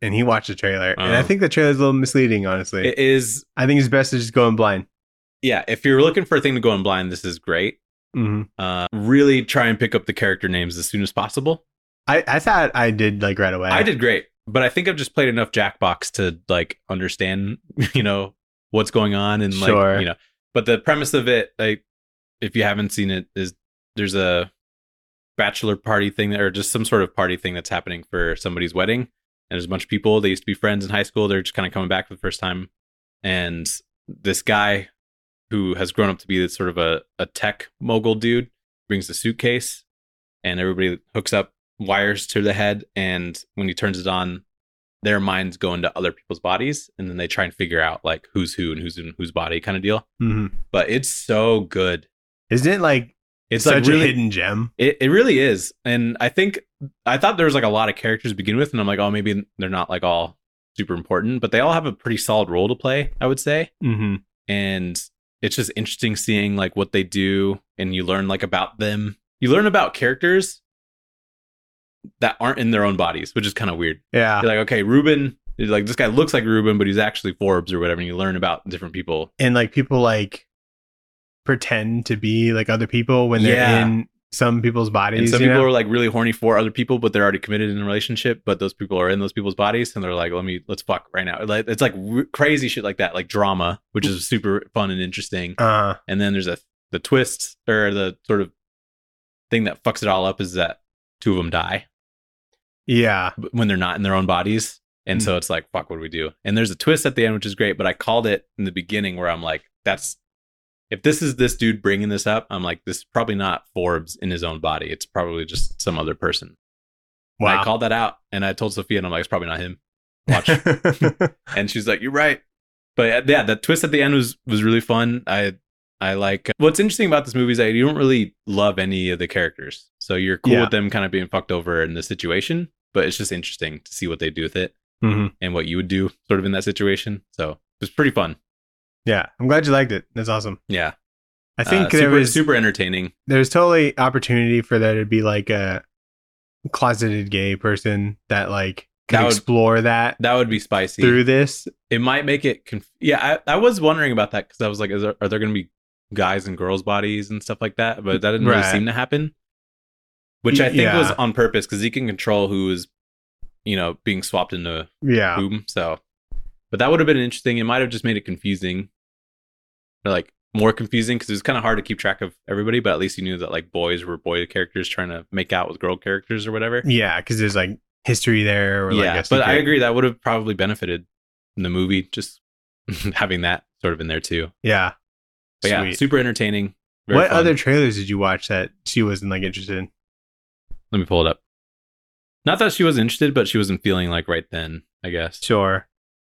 [SPEAKER 1] and he watched the trailer, and I think the trailer's a little misleading. Honestly,
[SPEAKER 2] It is.
[SPEAKER 1] I think it's best to just go in blind.
[SPEAKER 2] Yeah, if you're looking for a thing to go in blind, this is great. Really try and pick up the character names as soon as possible.
[SPEAKER 1] I thought I did like right away.
[SPEAKER 2] I did great, but I think I've just played enough Jackbox to like understand, what's going on and
[SPEAKER 1] Sure.
[SPEAKER 2] like, but the premise of it, like, if you haven't seen it, is there's a bachelor party thing or just some sort of party thing that's happening for somebody's wedding. And there's a bunch of people. They used to be friends in high school. They're just kind of coming back for the first time. And this guy who has grown up to be this sort of a tech mogul dude brings a suitcase, and everybody hooks up wires to the head. And when he turns it on, their minds go into other people's bodies, and then they try and figure out like who's who and who's in whose body kind of deal. But it's so good.
[SPEAKER 1] Isn't it like
[SPEAKER 2] It's
[SPEAKER 1] such
[SPEAKER 2] like really
[SPEAKER 1] a hidden gem?
[SPEAKER 2] It really is. And I thought there was like a lot of characters to begin with, and I'm like, oh, maybe they're not like all super important, but they all have a pretty solid role to play, I would say. And it's just interesting seeing like what they do, and you learn like about them. You learn about characters that aren't in their own bodies, which is kind of weird.
[SPEAKER 1] Yeah.
[SPEAKER 2] You're like, okay, Ruben, like this guy looks like Ruben, but he's actually Forbes or whatever. And you learn about different people.
[SPEAKER 1] And like people like pretend to be like other people when they're in some people's bodies.
[SPEAKER 2] And some people are like really horny for other people, but they're already committed in a relationship, but those people are in those people's bodies, and they're like, let's fuck right now. Like, it's like crazy shit like that, like drama, which is super fun and interesting. And then there's the twist, or the sort of thing that fucks it all up, is that two of them die.
[SPEAKER 1] Yeah.
[SPEAKER 2] When they're not in their own bodies. And so it's like, fuck, what do we do? And there's a twist at the end, which is great, but I called it in the beginning where I'm like, if this is this dude bringing this up, I'm like, this is probably not Forbes in his own body. It's probably just some other person. Wow. And I called that out, and I told Sophia, and I'm like, it's probably not him. Watch. And she's like, you're right. But yeah, the twist at the end was really fun. I like what's interesting about this movie is that you don't really love any of the characters. So you're cool with them kind of being fucked over in the situation, but it's just interesting to see what they do with it and what you would do sort of in that situation. So it was pretty fun.
[SPEAKER 1] Yeah, I'm glad you liked it. That's awesome.
[SPEAKER 2] Yeah.
[SPEAKER 1] I think there was
[SPEAKER 2] super entertaining.
[SPEAKER 1] There's totally opportunity for there to be like a closeted gay person that like can explore that.
[SPEAKER 2] That would be spicy
[SPEAKER 1] through this.
[SPEAKER 2] It might make it. I was wondering about that, because I was like, are there going to be guys and girls' bodies and stuff like that? But that didn't really seem to happen. Which I think was on purpose, because he can control who is, being swapped into whom. So. But that would have been interesting. It might have just made it confusing, or like more confusing, because it was kind of hard to keep track of everybody. But at least you knew that like boys were boy characters trying to make out with girl characters or whatever. Yeah,
[SPEAKER 1] because there's like history there. Or like
[SPEAKER 2] but I agree, that would have probably benefited in the movie, just having that sort of in there too.
[SPEAKER 1] Yeah,
[SPEAKER 2] but yeah, super entertaining.
[SPEAKER 1] What fun. Other trailers did you watch that she wasn't like interested in?
[SPEAKER 2] Let me pull it up. Not that she wasn't interested, but she wasn't feeling like right then, I guess.
[SPEAKER 1] Sure.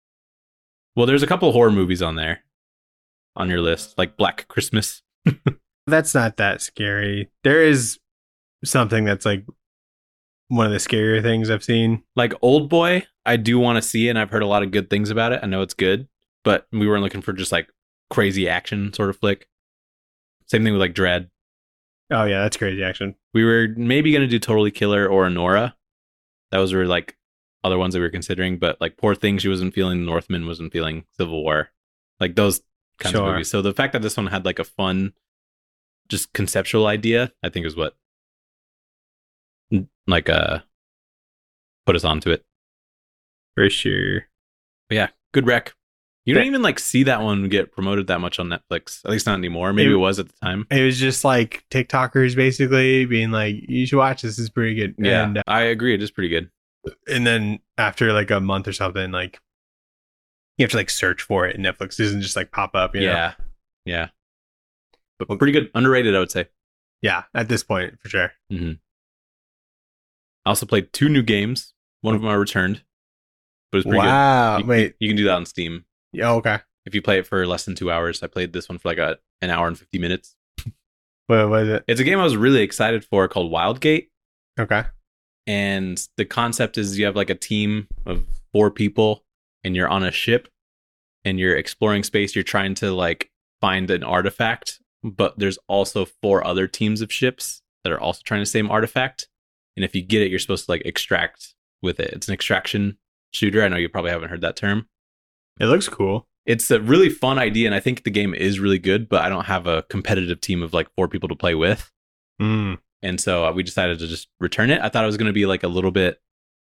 [SPEAKER 2] Well, there's a couple of horror movies on there, on your list, like Black Christmas.
[SPEAKER 1] That's not that scary. There is something that's like one of the scarier things I've seen.
[SPEAKER 2] Like Old Boy, I do want to see it, and I've heard a lot of good things about it. I know it's good, but we weren't looking for just like crazy action sort of flick. Same thing with like Dread.
[SPEAKER 1] Oh yeah, that's crazy action.
[SPEAKER 2] We were maybe going to do Totally Killer or Nora. Those were like other ones that we were considering, but like Poor Things, she wasn't feeling. The Northman wasn't feeling. Civil War, like those kinds of movies. So the fact that this one had like a fun, just conceptual idea, I think is what like put us onto it
[SPEAKER 1] for sure.
[SPEAKER 2] But yeah, good rec. You don't even like see that one get promoted that much on Netflix, at least not anymore. Maybe it was at the time.
[SPEAKER 1] It was just like TikTokers basically being like, you should watch this, is pretty good.
[SPEAKER 2] Yeah,
[SPEAKER 1] and,
[SPEAKER 2] I agree, it is pretty good.
[SPEAKER 1] And then after like a month or something, like you have to like search for it, and Netflix doesn't just like pop up. You know?
[SPEAKER 2] Yeah. But pretty good, underrated, I would say.
[SPEAKER 1] Yeah, at this point for sure.
[SPEAKER 2] I also played 2 new games. One of them I returned, but it's pretty good.
[SPEAKER 1] Wait,
[SPEAKER 2] you can do that on Steam.
[SPEAKER 1] Yeah, okay.
[SPEAKER 2] If you play it for less than 2 hours, I played this one for like an hour and 50 minutes.
[SPEAKER 1] What is it?
[SPEAKER 2] It's a game I was really excited for called Wildgate.
[SPEAKER 1] Okay.
[SPEAKER 2] And the concept is you have like a team of 4 people, and you're on a ship, and you're exploring space. You're trying to like find an artifact, but there's also 4 other teams of ships that are also trying the same artifact. And if you get it, you're supposed to like extract with it. It's an extraction shooter. I know you probably haven't heard that term.
[SPEAKER 1] It looks cool.
[SPEAKER 2] It's a really fun idea, and I think the game is really good, but I don't have a competitive team of like 4 people to play with.
[SPEAKER 1] Mm.
[SPEAKER 2] And so we decided to just return it. I thought it was going to be like a little bit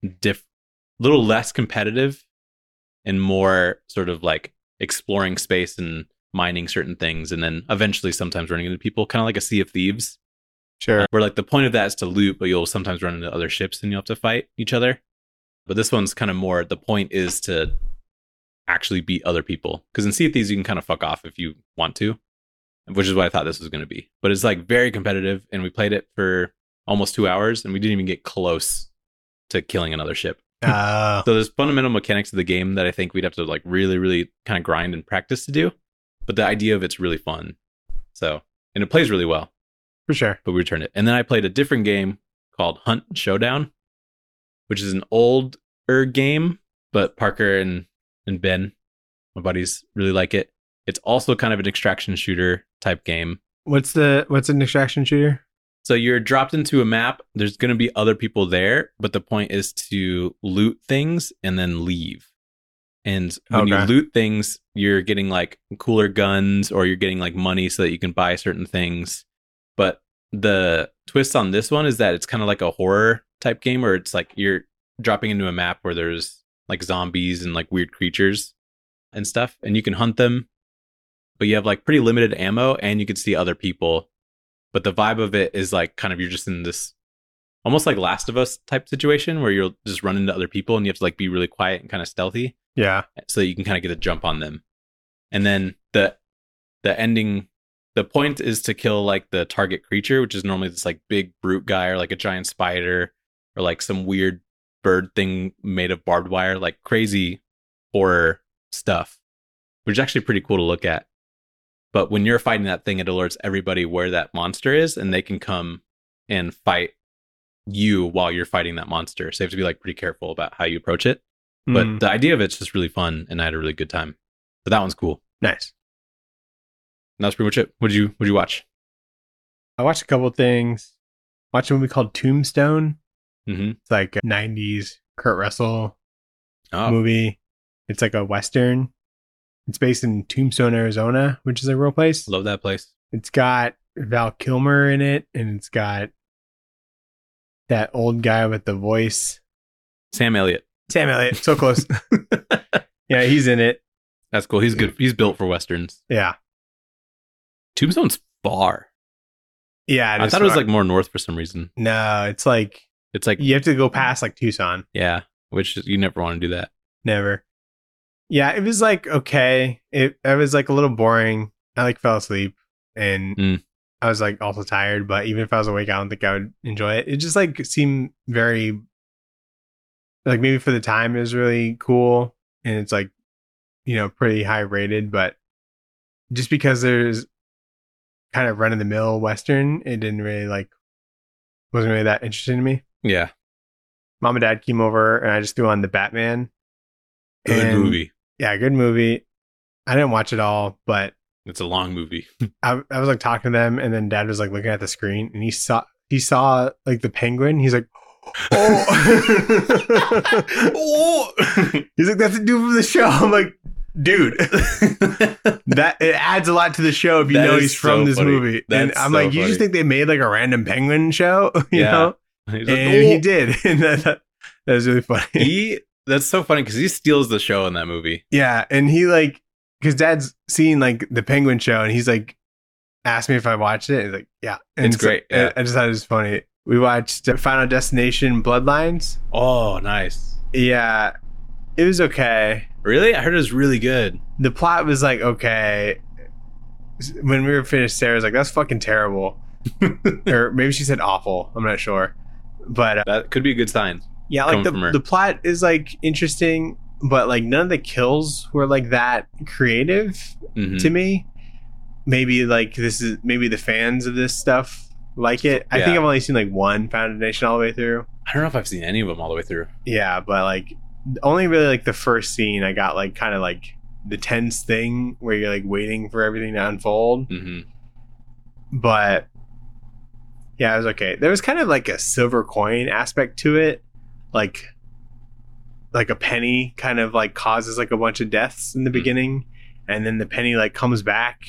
[SPEAKER 2] little less competitive and more sort of like exploring space and mining certain things. And then eventually sometimes running into people, kind of like a Sea of Thieves.
[SPEAKER 1] Sure.
[SPEAKER 2] Where like the point of that is to loot, but you'll sometimes run into other ships and you'll have to fight each other. But this one's kind of more, the point is to actually beat other people. Because in Sea of Thieves, you can kind of fuck off if you want to, which is what I thought this was going to be. But it's like very competitive, and we played it for almost 2 hours, and we didn't even get close to killing another ship. So there's fundamental mechanics of the game that I think we'd have to like really, really kind of grind and practice to do. But the idea of it's really fun. So, and it plays really well.
[SPEAKER 1] For sure.
[SPEAKER 2] But we returned it. And then I played a different game called Hunt Showdown, which is an older game, but Parker and Ben, my buddies, really like it. It's also kind of an extraction shooter type game.
[SPEAKER 1] What's an extraction shooter?
[SPEAKER 2] So you're dropped into a map. There's going to be other people there, but the point is to loot things and then leave. And when you loot things, you're getting like cooler guns, or you're getting like money so that you can buy certain things. But the twist on this one is that it's kind of like a horror type game, where it's like you're dropping into a map where there's like zombies and like weird creatures and stuff, and you can hunt them, but you have like pretty limited ammo, and you can see other people. But the vibe of it is like kind of you're just in this almost like Last of Us type situation where you'll just run into other people and you have to like be really quiet and kind of stealthy.
[SPEAKER 1] Yeah.
[SPEAKER 2] So that you can kind of get a jump on them. And then the ending, the point is to kill like the target creature, which is normally this like big brute guy, or like a giant spider, or like some weird bird thing made of barbed wire, like crazy horror stuff, which is actually pretty cool to look at. But when you're fighting that thing, it alerts everybody where that monster is, and they can come and fight you while you're fighting that monster. So you have to be like pretty careful about how you approach it. But the idea of it's just really fun, and I had a really good time. So that one's cool.
[SPEAKER 1] Nice.
[SPEAKER 2] And that's pretty much it. What'd you watch?
[SPEAKER 1] I watched a couple of things. Watched a movie called Tombstone.
[SPEAKER 2] Mm-hmm.
[SPEAKER 1] It's like a 90s Kurt Russell movie. It's like a Western. It's based in Tombstone, Arizona, which is a real place.
[SPEAKER 2] Love that place.
[SPEAKER 1] It's got Val Kilmer in it, and it's got that old guy with the voice.
[SPEAKER 2] Sam Elliott,
[SPEAKER 1] so close. Yeah, he's in it.
[SPEAKER 2] That's cool. He's good. He's built for Westerns.
[SPEAKER 1] Yeah.
[SPEAKER 2] Tombstone's far.
[SPEAKER 1] Yeah.
[SPEAKER 2] I thought it was like more north for some reason.
[SPEAKER 1] No, it's like you have to go past like Tucson.
[SPEAKER 2] Yeah, which you never want to do that.
[SPEAKER 1] Never. Yeah, it was like okay. It was like a little boring. I like fell asleep, and I was like also tired. But even if I was awake, I don't think I would enjoy it. It just like seemed very like maybe for the time it was really cool, and it's like pretty high rated. But just because there's kind of run of the mill Western, it didn't really wasn't really that interesting to me.
[SPEAKER 2] Yeah.
[SPEAKER 1] Mom and Dad came over, and I just threw on the Batman.
[SPEAKER 2] Good movie.
[SPEAKER 1] Yeah, good movie. I didn't watch it all, but
[SPEAKER 2] it's a long movie.
[SPEAKER 1] I was like talking to them, and then Dad was like looking at the screen, and he saw like the penguin. He's like, oh, oh. He's like, that's the dude from the show. I'm like, dude, that it adds a lot to the show if you know he's from this movie. And I'm like, you just think they made like a random penguin show, you know?
[SPEAKER 2] He's
[SPEAKER 1] like, and he did, and that was really funny.
[SPEAKER 2] That's so funny because he steals the show in that movie.
[SPEAKER 1] Yeah, and he because Dad's seen like the Penguin show, and he's like asked me if I watched it. He's like, yeah, and
[SPEAKER 2] it's great. Yeah.
[SPEAKER 1] I just thought it was funny. We watched Final Destination: Bloodlines.
[SPEAKER 2] Oh, nice.
[SPEAKER 1] Yeah, it was okay.
[SPEAKER 2] Really? I heard it was really good.
[SPEAKER 1] The plot was like okay. When we were finished, Sarah was like, "That's fucking terrible," or maybe she said awful. I'm not sure, but
[SPEAKER 2] that could be a good sign.
[SPEAKER 1] Yeah, like the plot is like interesting, but like none of the kills were like that creative to me. Maybe like maybe the fans of this stuff like it. I think I've only seen like one Foundation all the way through.
[SPEAKER 2] I don't know if I've seen any of them all the way through.
[SPEAKER 1] Yeah, but like only really like the first scene I got like kind of like the tense thing where you're like waiting for everything to unfold. But yeah, it was okay. There was kind of like a silver coin aspect to it. Like like a penny kind of like causes like a bunch of deaths in the beginning, and then the penny like comes back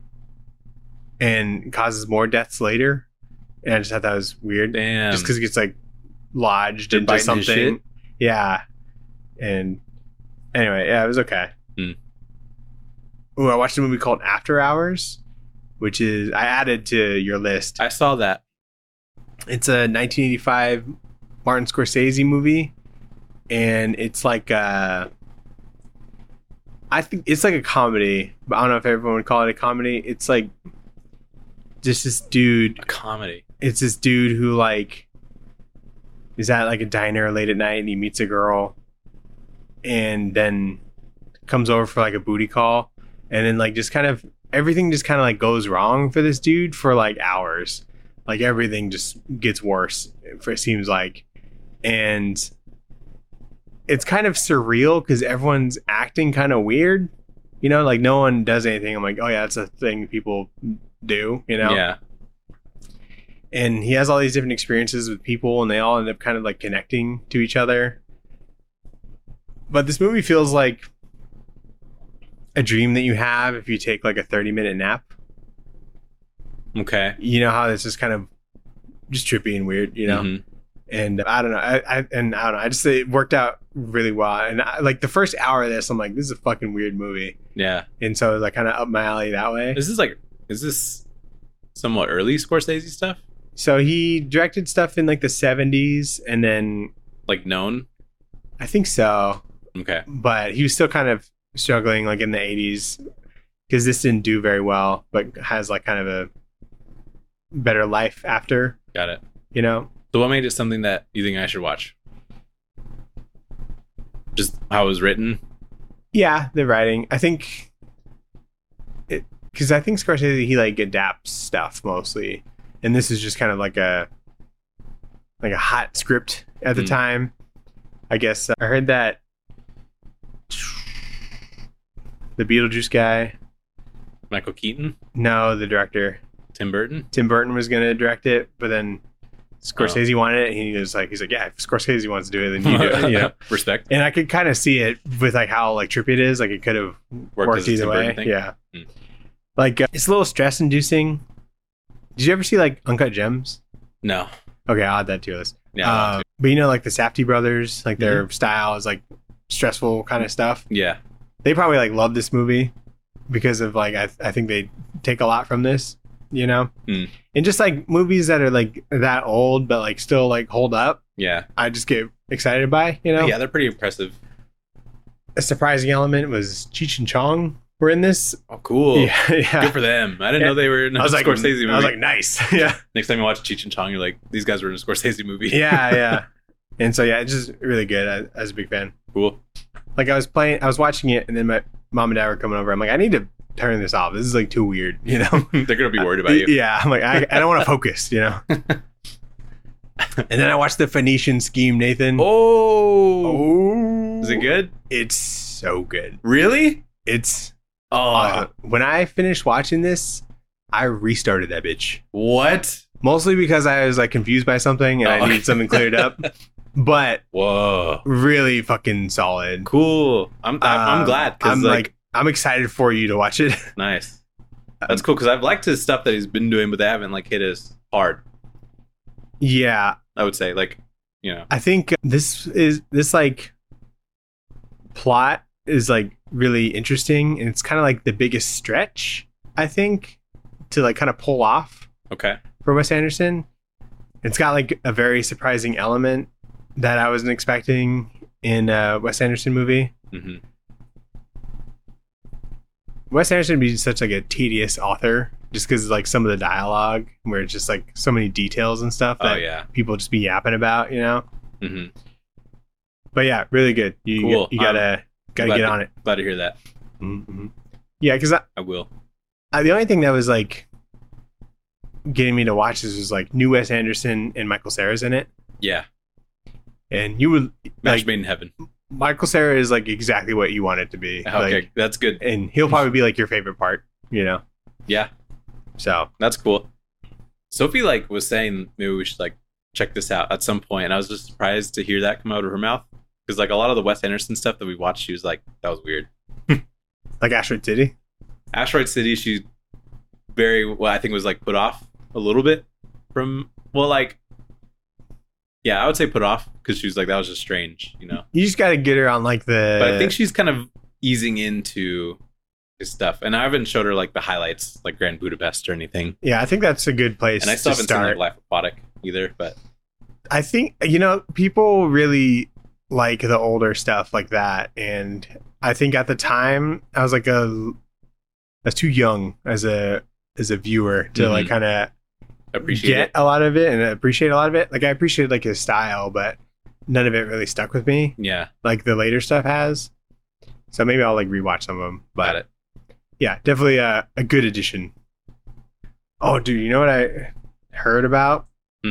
[SPEAKER 1] and causes more deaths later. And I just thought that was weird.
[SPEAKER 2] Damn.
[SPEAKER 1] Just because it gets like lodged
[SPEAKER 2] They're
[SPEAKER 1] into
[SPEAKER 2] biting his
[SPEAKER 1] something.
[SPEAKER 2] shit?
[SPEAKER 1] Yeah. And anyway, yeah, it was okay.
[SPEAKER 2] Hmm.
[SPEAKER 1] Ooh, I watched a movie called After Hours, which is I added to your list.
[SPEAKER 2] I saw that.
[SPEAKER 1] It's a 1985 Martin Scorsese movie, and it's like I think it's like a comedy, but I don't know if everyone would call it a comedy. It's like just this dude.
[SPEAKER 2] A comedy.
[SPEAKER 1] It's this dude who like is at like a diner late at night, and he meets a girl, and then comes over for like a booty call, and then like just kind of everything just kind of like goes wrong for this dude for like hours. Like everything just gets worse, it seems like. And it's kind of surreal because everyone's acting kind of weird. You know, like no one does anything. I'm like, oh yeah, that's a thing people do, you know?
[SPEAKER 2] Yeah.
[SPEAKER 1] And he has all these different experiences with people, and they all end up kind of like connecting to each other. But this movie feels like a dream that you have if you take like a 30-minute nap.
[SPEAKER 2] Okay.
[SPEAKER 1] You know how it's just kind of just trippy and weird, you know?
[SPEAKER 2] Mhm.
[SPEAKER 1] And I don't know. I don't know. I just say it worked out really well. And like the first hour of this, I'm like, this is a fucking weird movie.
[SPEAKER 2] Yeah.
[SPEAKER 1] And so it was like kind of up my alley that way.
[SPEAKER 2] Is this somewhat early Scorsese stuff?
[SPEAKER 1] So he directed stuff in like the 70s, and then
[SPEAKER 2] Like known?
[SPEAKER 1] I think so.
[SPEAKER 2] Okay.
[SPEAKER 1] But he was still kind of struggling like in the 80s because this didn't do very well, but has like kind of a better life after,
[SPEAKER 2] Got it.
[SPEAKER 1] you know?
[SPEAKER 2] So what made it something that you think I should watch? Just how it was written?
[SPEAKER 1] Yeah, the writing. I think it because I think Scorsese he like adapts stuff mostly, and this is just kind of like a hot script at the time. I guess I heard that the Beetlejuice guy,
[SPEAKER 2] Michael Keaton?
[SPEAKER 1] no, the director
[SPEAKER 2] Tim Burton?
[SPEAKER 1] Tim Burton was gonna direct it, but then Scorsese wanted it, and he's like, yeah, if Scorsese wants to do it, then you do it. You know?
[SPEAKER 2] Respect.
[SPEAKER 1] And I could kind of see it with like how like trippy it is. Like it could have worked
[SPEAKER 2] as a
[SPEAKER 1] either
[SPEAKER 2] Tim Burton
[SPEAKER 1] way.
[SPEAKER 2] thing?
[SPEAKER 1] Yeah.
[SPEAKER 2] Mm.
[SPEAKER 1] Like it's a little stress inducing. Did you ever see like Uncut Gems?
[SPEAKER 2] No.
[SPEAKER 1] Okay, I'll add that to your list.
[SPEAKER 2] Yeah. I want to.
[SPEAKER 1] But you know, like the Safdie brothers, like their style is like stressful kind of stuff.
[SPEAKER 2] Yeah.
[SPEAKER 1] They probably like love this movie because of like I think they take a lot from this, you know.
[SPEAKER 2] Mm.
[SPEAKER 1] And just like movies that are like that old but like still like hold up,
[SPEAKER 2] Yeah.
[SPEAKER 1] I just get excited by, you know.
[SPEAKER 2] Yeah, they're pretty impressive.
[SPEAKER 1] A surprising element was Cheech and Chong were in this.
[SPEAKER 2] Oh, cool.
[SPEAKER 1] Yeah, yeah.
[SPEAKER 2] Good for them. I didn't know they were in a
[SPEAKER 1] I was like,
[SPEAKER 2] Scorsese movie.
[SPEAKER 1] I was like, nice. Yeah,
[SPEAKER 2] Next time you watch Cheech and Chong, you're like, these guys were in a Scorsese movie.
[SPEAKER 1] yeah. And so yeah, it's just really good. I was a big fan.
[SPEAKER 2] Cool.
[SPEAKER 1] Like I was watching it, and then my mom and dad were coming over. I'm like, I need to turn this off. This is like too weird, you know.
[SPEAKER 2] They're going to be worried about you.
[SPEAKER 1] Yeah, I'm like, I don't want to focus, you know. And then I watched the Phoenician Scheme, Nathan.
[SPEAKER 2] Oh. Is it good?
[SPEAKER 1] It's so good.
[SPEAKER 2] Really?
[SPEAKER 1] It's
[SPEAKER 2] Oh.
[SPEAKER 1] when I finished watching this, I restarted that bitch.
[SPEAKER 2] What?
[SPEAKER 1] Mostly because I was like confused by something and I
[SPEAKER 2] Oh.
[SPEAKER 1] needed something cleared up. But
[SPEAKER 2] Whoa.
[SPEAKER 1] really fucking solid.
[SPEAKER 2] Cool. I'm glad because
[SPEAKER 1] I'm excited for you to watch it.
[SPEAKER 2] nice. That's cool because I've liked his stuff that he's been doing, but they haven't like hit as hard.
[SPEAKER 1] Yeah,
[SPEAKER 2] I would say like, you know.
[SPEAKER 1] I think this like plot is like really interesting, and it's kind of like the biggest stretch I think to like kind of pull off
[SPEAKER 2] Okay.
[SPEAKER 1] for Wes Anderson. It's got like a very surprising element that I wasn't expecting in a Wes Anderson movie.
[SPEAKER 2] Mm-hmm.
[SPEAKER 1] Wes Anderson would be such like a tedious author just because like some of the dialogue where it's just like so many details and stuff that
[SPEAKER 2] Oh yeah.
[SPEAKER 1] people just be yapping about, you know.
[SPEAKER 2] Mm-hmm.
[SPEAKER 1] But yeah, really good. You
[SPEAKER 2] Cool.
[SPEAKER 1] gotta get on it.
[SPEAKER 2] Glad to hear that.
[SPEAKER 1] Mm-hmm. Yeah, because
[SPEAKER 2] I will.
[SPEAKER 1] the only thing that was like getting me to watch this was like new Wes Anderson and Michael Cera's in it,
[SPEAKER 2] Yeah.
[SPEAKER 1] and you would
[SPEAKER 2] Match
[SPEAKER 1] like
[SPEAKER 2] made in heaven.
[SPEAKER 1] Michael Cera is like exactly what you want it to be.
[SPEAKER 2] Okay,
[SPEAKER 1] Like,
[SPEAKER 2] that's good.
[SPEAKER 1] and he'll probably be like your favorite part, you know.
[SPEAKER 2] Yeah,
[SPEAKER 1] So
[SPEAKER 2] that's cool. Sophie like was saying maybe we should like check this out at some point, and I was just surprised to hear that come out of her mouth. Because like a lot of the Wes Anderson stuff that we watched, she was like, that was weird.
[SPEAKER 1] Like Asteroid City.
[SPEAKER 2] Asteroid City, she I think was like put off a little bit from, well, like, yeah, I would say put off because she was like, that was just strange, you know?
[SPEAKER 1] You just got to get her on like the.
[SPEAKER 2] But I think she's kind of easing into his stuff. And I haven't showed her like the highlights, like Grand Budapest or anything.
[SPEAKER 1] Yeah, I think that's a good place.
[SPEAKER 2] And I still
[SPEAKER 1] to
[SPEAKER 2] haven't seen
[SPEAKER 1] start.
[SPEAKER 2] like Life Aquatic either, but
[SPEAKER 1] I think, you know, people really like the older stuff like that. And I think at the time I was like I was too young as a viewer to like kind of
[SPEAKER 2] appreciate
[SPEAKER 1] get
[SPEAKER 2] it.
[SPEAKER 1] a lot of it and appreciate a lot of it. Like I appreciated like his style, but none of it really stuck with me
[SPEAKER 2] Yeah,
[SPEAKER 1] like the later stuff has. So maybe I'll like rewatch some of them. But
[SPEAKER 2] got it.
[SPEAKER 1] yeah, definitely a good addition. Oh, dude, you know what I heard about?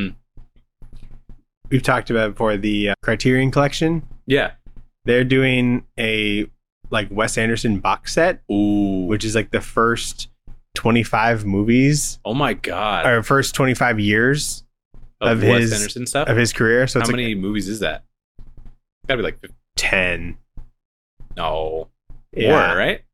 [SPEAKER 1] We've talked about it before, the Criterion Collection.
[SPEAKER 2] Yeah.
[SPEAKER 1] They're doing a like Wes Anderson box set,
[SPEAKER 2] Ooh.
[SPEAKER 1] which is like the first 25 movies
[SPEAKER 2] Oh my god.
[SPEAKER 1] or first 25 years
[SPEAKER 2] Of
[SPEAKER 1] of
[SPEAKER 2] Wes
[SPEAKER 1] his-
[SPEAKER 2] Anderson stuff.
[SPEAKER 1] of his career. So
[SPEAKER 2] How
[SPEAKER 1] it's like
[SPEAKER 2] many movies is that? Gotta be like
[SPEAKER 1] 10.
[SPEAKER 2] no.
[SPEAKER 1] Yeah.
[SPEAKER 2] More, right?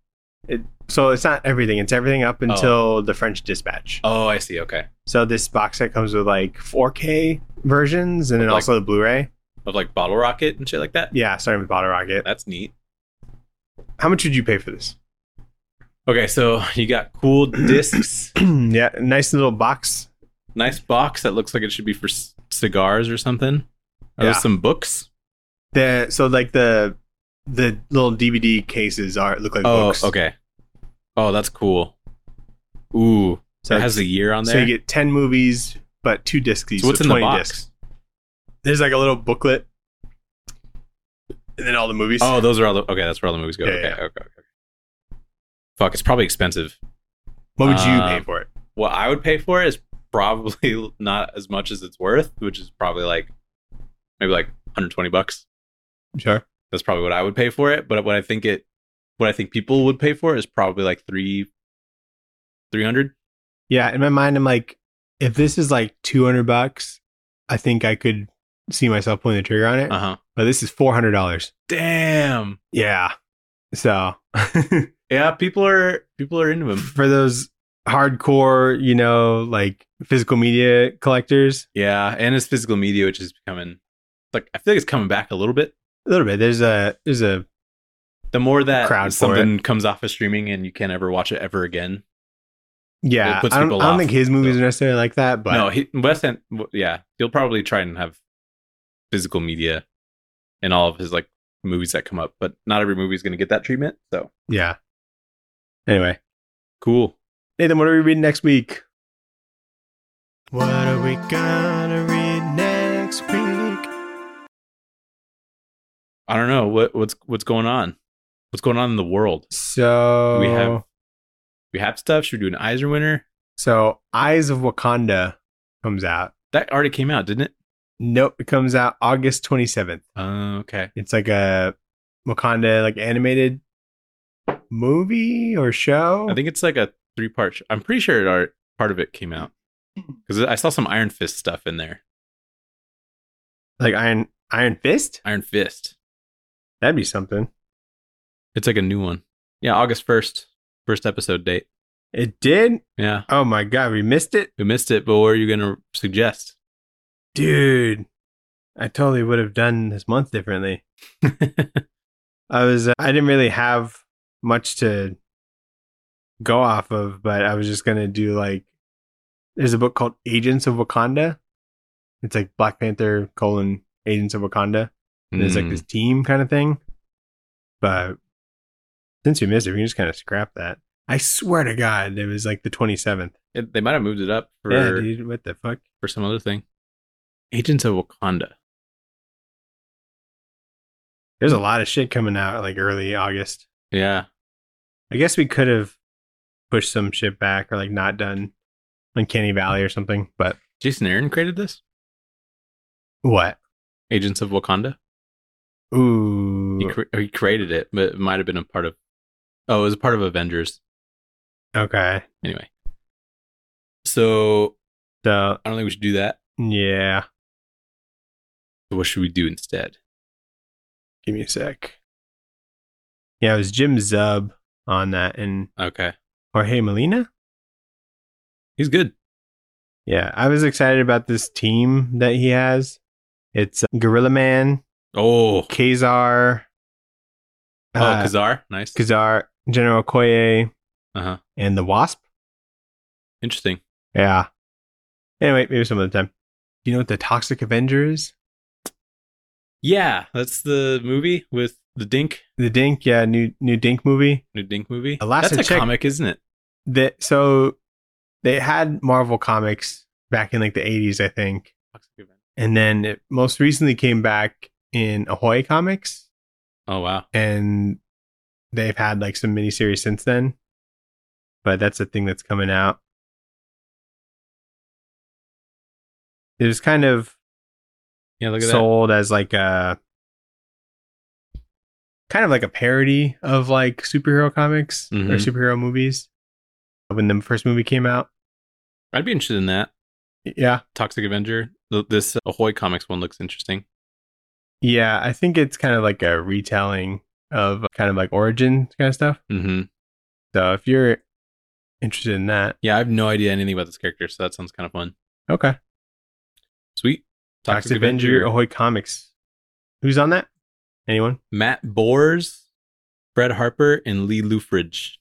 [SPEAKER 1] So it's not everything. It's everything up until The French Dispatch.
[SPEAKER 2] Oh, I see. Okay.
[SPEAKER 1] So this box set comes with like 4K versions and then
[SPEAKER 2] Like-
[SPEAKER 1] also the Blu-ray.
[SPEAKER 2] Of like Bottle Rocket and shit like that.
[SPEAKER 1] Yeah, starting with Bottle Rocket.
[SPEAKER 2] That's neat.
[SPEAKER 1] How much would you pay for this?
[SPEAKER 2] Okay, so you got cool discs.
[SPEAKER 1] Yeah, nice little box.
[SPEAKER 2] Nice box that looks like it should be for cigars or something. Are
[SPEAKER 1] Yeah.
[SPEAKER 2] those some books?
[SPEAKER 1] So like the little DVD cases look like books.
[SPEAKER 2] Oh, okay. Oh, that's cool. Ooh.
[SPEAKER 1] So
[SPEAKER 2] it has a year on
[SPEAKER 1] So
[SPEAKER 2] there.
[SPEAKER 1] you get 10 movies, but 2 discs each.
[SPEAKER 2] So what's in the
[SPEAKER 1] 20
[SPEAKER 2] box?
[SPEAKER 1] discs. There's like a little booklet, and then all the movies.
[SPEAKER 2] Oh, those are all the. Okay, that's where all the movies go.
[SPEAKER 1] Yeah,
[SPEAKER 2] okay,
[SPEAKER 1] yeah.
[SPEAKER 2] okay. Fuck, it's probably expensive.
[SPEAKER 1] What would you pay for it?
[SPEAKER 2] What I would pay for it is probably not as much as it's worth, which is probably like maybe like $120.
[SPEAKER 1] Sure.
[SPEAKER 2] That's probably what I would pay for it. But what I think people would pay for it is probably like 300.
[SPEAKER 1] Yeah, in my mind, I'm like, if this is like $200, I think I could see myself pulling the trigger on it.
[SPEAKER 2] Uh-huh.
[SPEAKER 1] But this is $400.
[SPEAKER 2] Damn.
[SPEAKER 1] Yeah. So
[SPEAKER 2] Yeah, people are into them.
[SPEAKER 1] for those hardcore, you know, like physical media collectors,
[SPEAKER 2] Yeah, and it's physical media, which is becoming like I feel like it's coming back a little bit.
[SPEAKER 1] a little bit. There's a
[SPEAKER 2] The more that
[SPEAKER 1] Crowd for
[SPEAKER 2] something comes off of streaming and you can't ever watch it ever again.
[SPEAKER 1] yeah.
[SPEAKER 2] It puts
[SPEAKER 1] I don't,
[SPEAKER 2] people
[SPEAKER 1] I don't
[SPEAKER 2] off,
[SPEAKER 1] think his movies
[SPEAKER 2] so.
[SPEAKER 1] are necessarily like that, but
[SPEAKER 2] No, yeah, he'll probably try and have physical media in all of his like movies that come up, but not every movie is going to get that treatment. So
[SPEAKER 1] yeah. Anyway,
[SPEAKER 2] cool.
[SPEAKER 1] Nathan, what are we reading next week? What are we gonna read next week?
[SPEAKER 2] I don't know what's going on. What's going on in the world?
[SPEAKER 1] So
[SPEAKER 2] We have stuff. Should we do an Eisner winner?
[SPEAKER 1] So Eyes of Wakanda comes out.
[SPEAKER 2] That already came out, didn't it?
[SPEAKER 1] Nope, it comes out August 27th.
[SPEAKER 2] Okay.
[SPEAKER 1] It's like a Wakanda like animated movie or show.
[SPEAKER 2] I think it's like a 3-part. I'm pretty sure part of it came out because I saw some Iron Fist stuff in there.
[SPEAKER 1] like Iron Fist.
[SPEAKER 2] Iron Fist.
[SPEAKER 1] That'd be something.
[SPEAKER 2] It's like a new one. Yeah, August 1st. First episode date.
[SPEAKER 1] It did.
[SPEAKER 2] Yeah.
[SPEAKER 1] Oh my god, we missed it,
[SPEAKER 2] We missed it, but what are you going to suggest?
[SPEAKER 1] dude. I totally would have done this month differently. I didn't really have much to go off of, but I was just gonna do like, there's a book called Agents of Wakanda. It's like Black Panther : Agents of Wakanda. And there's like this team kind of thing. But since we missed it, we can just kind of scrap that. I swear to God, it was like the 27th.
[SPEAKER 2] They might have moved it up for,
[SPEAKER 1] Yeah, dude, what the fuck?
[SPEAKER 2] for some other thing. Agents of Wakanda.
[SPEAKER 1] There's a lot of shit coming out like early August.
[SPEAKER 2] Yeah.
[SPEAKER 1] I guess we could have pushed some shit back or like not done Uncanny Valley or something, but
[SPEAKER 2] Jason Aaron created this?
[SPEAKER 1] what?
[SPEAKER 2] Agents of Wakanda?
[SPEAKER 1] Ooh.
[SPEAKER 2] He created it, but it might have been a part of... Oh, it was a part of Avengers.
[SPEAKER 1] Okay.
[SPEAKER 2] Anyway. So,
[SPEAKER 1] So,
[SPEAKER 2] I don't think we should do that.
[SPEAKER 1] yeah.
[SPEAKER 2] So what should we do instead?
[SPEAKER 1] Give me a sec. Yeah, it was Jim Zub on that and
[SPEAKER 2] Okay.
[SPEAKER 1] Jorge Molina.
[SPEAKER 2] He's good.
[SPEAKER 1] Yeah, I was excited about this team that he has. It's Gorilla Man,
[SPEAKER 2] Oh.
[SPEAKER 1] Kazar,
[SPEAKER 2] Kazar. Nice.
[SPEAKER 1] Kazar, General Okoye,
[SPEAKER 2] Uh-huh.
[SPEAKER 1] and the Wasp.
[SPEAKER 2] Interesting.
[SPEAKER 1] Yeah. Anyway, maybe some other time. You know what the Toxic Avenger is?
[SPEAKER 2] Yeah, that's the movie with the Dink.
[SPEAKER 1] The Dink, yeah, new Dink movie.
[SPEAKER 2] New Dink movie.
[SPEAKER 1] The last
[SPEAKER 2] That's
[SPEAKER 1] I
[SPEAKER 2] a
[SPEAKER 1] checked-
[SPEAKER 2] comic, isn't it?
[SPEAKER 1] So they had Marvel Comics back in like the 80s, I think. And then it most recently came back in Ahoy Comics.
[SPEAKER 2] Oh, wow.
[SPEAKER 1] And they've had like some miniseries since then. But that's the thing that's coming out. It was kind of
[SPEAKER 2] Yeah, look at
[SPEAKER 1] sold as like a kind of like a parody of like superhero comics or
[SPEAKER 2] Mhm.
[SPEAKER 1] superhero movies when the first movie came out.
[SPEAKER 2] that. I'd be interested in that.
[SPEAKER 1] Yeah.
[SPEAKER 2] Toxic Avenger. This Ahoy Comics one looks interesting.
[SPEAKER 1] Yeah. I think it's kind of like a retelling of kind of like origin kind of stuff.
[SPEAKER 2] Mm-hmm.
[SPEAKER 1] So if you're interested in that,
[SPEAKER 2] Yeah, I have no idea anything about this character, so that sounds kind of fun.
[SPEAKER 1] okay.
[SPEAKER 2] Sweet.
[SPEAKER 1] Toxic Avenger, Ahoy Comics. Who's on that? Anyone?
[SPEAKER 2] Matt Bors, Fred Harper, and Lee Lufridge.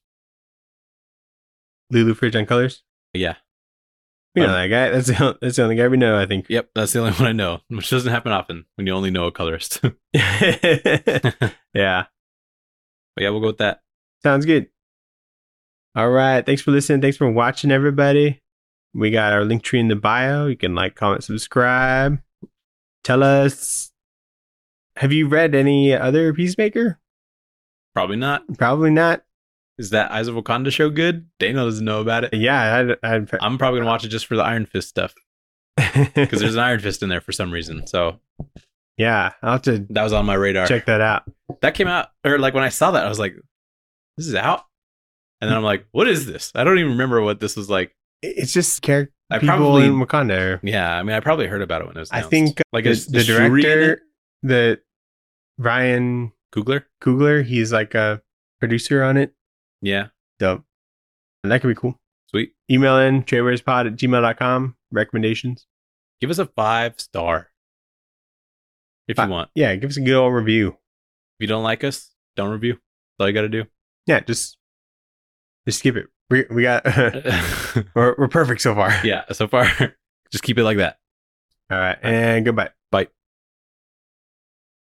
[SPEAKER 1] Lulu Fridge on colors?
[SPEAKER 2] Yeah.
[SPEAKER 1] We know that guy. That's the only guy we know, I think.
[SPEAKER 2] Yep, that's the only one I know, which doesn't happen often when you only know a colorist. But
[SPEAKER 1] Yeah.
[SPEAKER 2] yeah, we'll go with that.
[SPEAKER 1] Sounds good. All right. Thanks for listening. Thanks for watching, everybody. We got our link tree in the bio. You can like, comment, subscribe. Tell us, have you read any other Peacemaker?
[SPEAKER 2] Probably not.
[SPEAKER 1] Probably not.
[SPEAKER 2] Is that Eyes of Wakanda show good? Daniel doesn't know about it.
[SPEAKER 1] Yeah,
[SPEAKER 2] I'm probably going to watch it just for the Iron Fist stuff because there's an Iron Fist in there for some reason. So
[SPEAKER 1] yeah, I'll have to
[SPEAKER 2] that was on my radar.
[SPEAKER 1] check that out.
[SPEAKER 2] That came out, or like when I saw that, I was like, this is out? And then I'm like, what is this? I don't even remember what this was like.
[SPEAKER 1] It's just character
[SPEAKER 2] I
[SPEAKER 1] people
[SPEAKER 2] probably-
[SPEAKER 1] in Wakanda.
[SPEAKER 2] Yeah, I mean, I probably heard about it when it was
[SPEAKER 1] I
[SPEAKER 2] announced.
[SPEAKER 1] think
[SPEAKER 2] like
[SPEAKER 1] the,
[SPEAKER 2] is
[SPEAKER 1] the
[SPEAKER 2] Shuri in
[SPEAKER 1] director,
[SPEAKER 2] it?
[SPEAKER 1] the Ryan
[SPEAKER 2] Coogler?
[SPEAKER 1] Coogler, he's like a producer on it.
[SPEAKER 2] Yeah,
[SPEAKER 1] So that could be cool.
[SPEAKER 2] sweet.
[SPEAKER 1] Email in trailwarspod@gmail.com. Recommendations.
[SPEAKER 2] Give us a 5-star if you want.
[SPEAKER 1] Yeah, give us a good old review.
[SPEAKER 2] If you don't like us, don't review. That's all you got to do.
[SPEAKER 1] Yeah, just skip it. We got we're perfect so far.
[SPEAKER 2] Yeah, so far, just keep it like that.
[SPEAKER 1] All right, and goodbye.